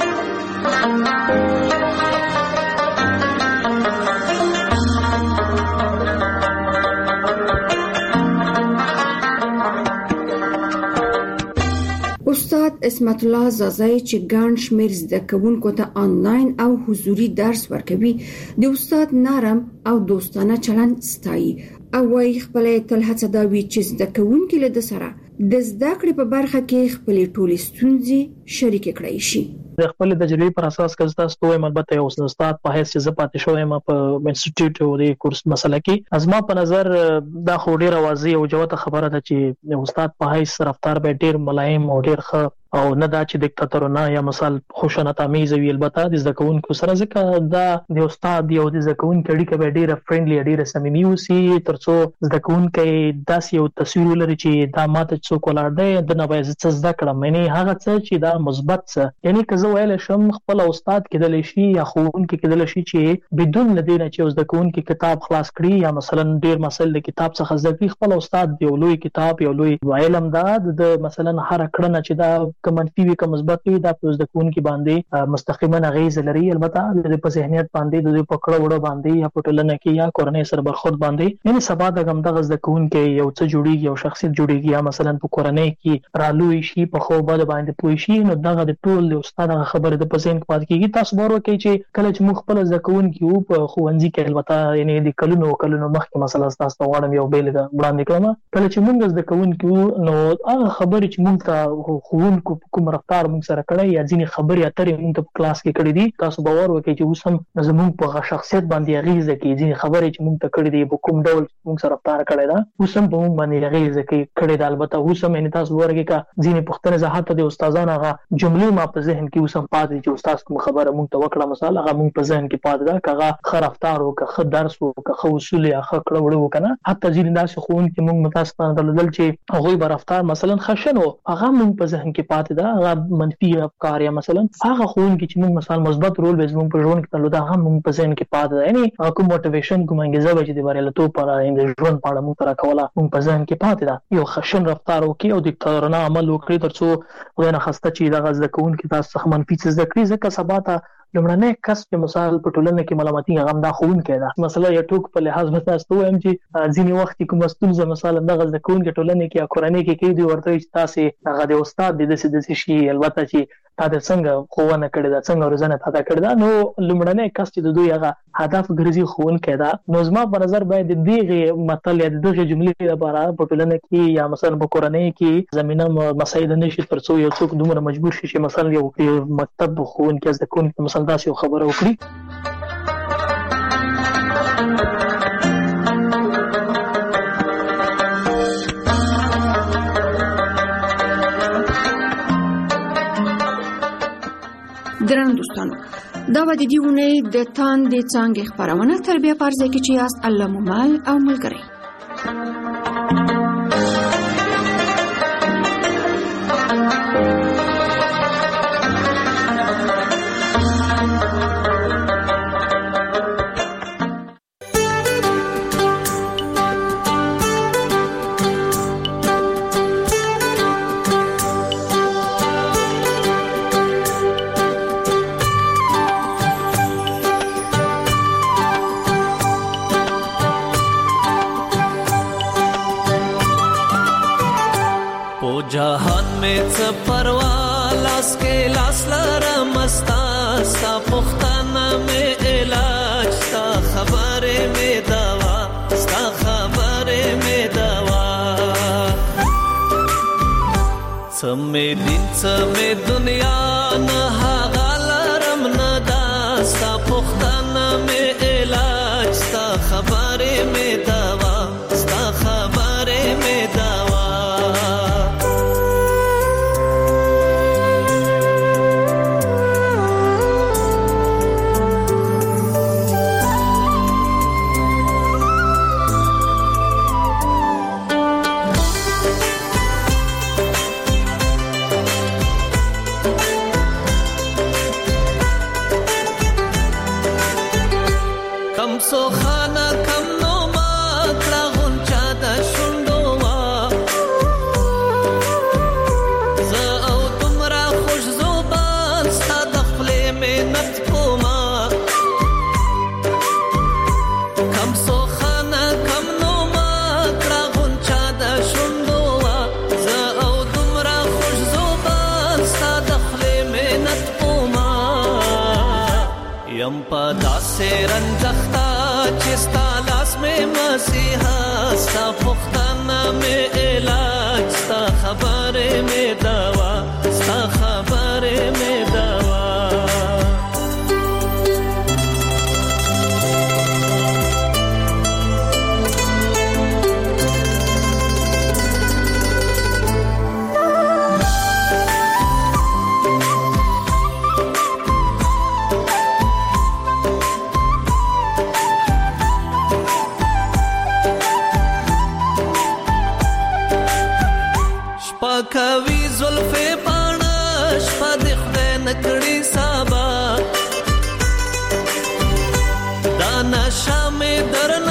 استاد اسمت الله زازای چې ګڼ شمېر زده کوونکو ته آنلاین او حضوري درس ورکوي د استاد نرم او دوستانه چلند ستایي او وايي خپل تل هڅه دا وي چې زده کوونکي له سره د زده کړې په برخه کې خپل ټولې ستونزې شریک کړي شي. د خپل تجربې پر اساس که تاسو ته البته یو استاد په حیث چې پاتې شوم په انسټیټیوټ او د کورس مسله کې ازما په نظر دا خو ډیره واضح او جوته خبره ده چې استاد په حیث رفتار به ډیر ملایم او ډیر ښه او نه دا چې دیکتاتورونه یا مثال خوشنه تمیز وی البته د زده کوونکو سره ځکه دا د استاد یو د زده کوونکو اړیکه به ډیره فرندلی ډیره صمیمي وسی ترڅو زده کوونکو داس یو تصویر ولري چې دا ماته څوک ولاړ دی د نه باید څه زده کړم یعنی هغه څه چې دا مثبت څه یعنی که زه ویل شم خپل استاد کېدل شي یا ښوونکی کېدل شي چې بدون لدینه چې زده کوونکو کتاب خلاص کړي یا مثلا ډیر مسل د کتاب څخه زده کړي خپل استاد یو لوی کتاب یو لوی علم دا د مثلا هر کړنه چې دا که منفي وي که مثبت وي دا په زده کوونکو باندې مستقیما اغیز لري البته د په ذهنیت باندې د په کړه وړه باندې یا په ټولنه کې یا کورنۍ سره برخورد باندې یعنی سبا د غم دغه زده کوونکو یو څه جوړیږي یو شخصیت جوړیږي یا مثلا په کورنۍ کې رالوي شي په خو بد باندې پوي شي نو دغه د ټول د استاد خبره د پسین کې پات کیږي تاسو ورو کې چې کله چې موږ خپل زده کوونکو په خوندې کې البته یعنی د کلونو کلونو مخکې مثلا تاسو ته وړم یو بیل وړاندې کړم کله چې موږ زده کوونکو نو هغه خبرې چې موږ ته خوونکو کوم رفتار موږ سره کړی یا ځینې خبرې اترې موږ ته په کلاس کې کړې دي تاسو باور وکړئ چې اوس هم زموږ په شخصیت باندې اغیزه کوي ځینې خبرې چې موږ ته کړې دي په کوم ډول موږ سره رفتار کړی دا اوس هم په موږ باندې اغیزه کوي کړې ده البته اوس هم یعنې تاسو ورګه کا ځینې پوښتنې زه حتی د استادانو هغه جملې ما په ذهن کې اوس هم پاتې چې استاد کوم خبره موږ ته وکړه مثلا هغه موږ په ذهن کې پاتې ده که هغه ښه رفتار وکړه ښه درس وکړه ښه اصول یا ښه کړه وړه وکړه حتی ځینې داسې ښوونکي موږ متاسفانه درلودل چې هغوی به رفتار مثلا خشن و هغه موږ په ذهن کې پاتې ده هغه منفي افکار یا مثلا هغه ښوونکي چې موږ مثلا مثبت رول به زموږ په ژوند کې درلوده هغه موږ په ذهن کې پاتې ده یعنې کوم موټیویشن کوم انګیزه به چې د بریالیتوب په اړه د ژوند په اړه موږ ته راکوله موږ په ذهن کې پاتې ده یو خشن رفتار وکړي او دیکتاتورانه عمل وکړي ترڅو خدای نخواسته چې دغه زده کوونکي تاسو څخه منفي څه زده کړي ځکه سبا ته لومړنی کس په مثال په ټولنه کې ملامتي هغه دا ښوونکی ده مثلا یو ټوک په لحاظ به تاسو ته وایم چې ځینې وخت کوم ستونزه مثلا دغه زده کوونکي ټولنه کې یا کورنۍ کې کوي دوی ورته چې تاسو هغه د استاد د داسې داسې شي البته چې تا د څنګه ښوونه کړې ده څنګه روزنه تا ته کړې ده نو لومړنی کس چې د دوی هغه هدف ګرځي ښوونکی ده نو زما په نظر باید د دغې متل یا د دغې جملې لپاره په ټولنه کې یا مثلا په کورنۍ کې زمینه مساعد نه شي ترڅو یو څوک دومره مجبور شي چې مثلا یو مکتب ښوونکی زده کوونکی مثلا داسې یو خبره وکړي درنو دوستانو دا و د دې اونۍ د تاندې څانګې خپرونه تربیه پرځای کې چې یاست الله مو مل او ملګری जहान में च परवा लास के लास लरमस्ता सा पुख्ताना में इलाज सा खबरे में दवा सा खबरे में दवा समे दिन समे दुनिया न हागलरम न दा सा पुख्ताना में इलाज सा खबरे में दवा सा खबरे में दवा सो खाना कम नो मात्रा गुंचा दा शुंडोवा ज़ औ तुमरा खुश ज़ुबान सा दखले में یم په داسې رنځختا چې ستا لاس مې مسیحا ستا پختانه مې علاج ستا خبرې مې دوا ستا خبرې مې دوا کوي زلفې پاڼه شپه د خدای نکړي سبا دا نشه مې درن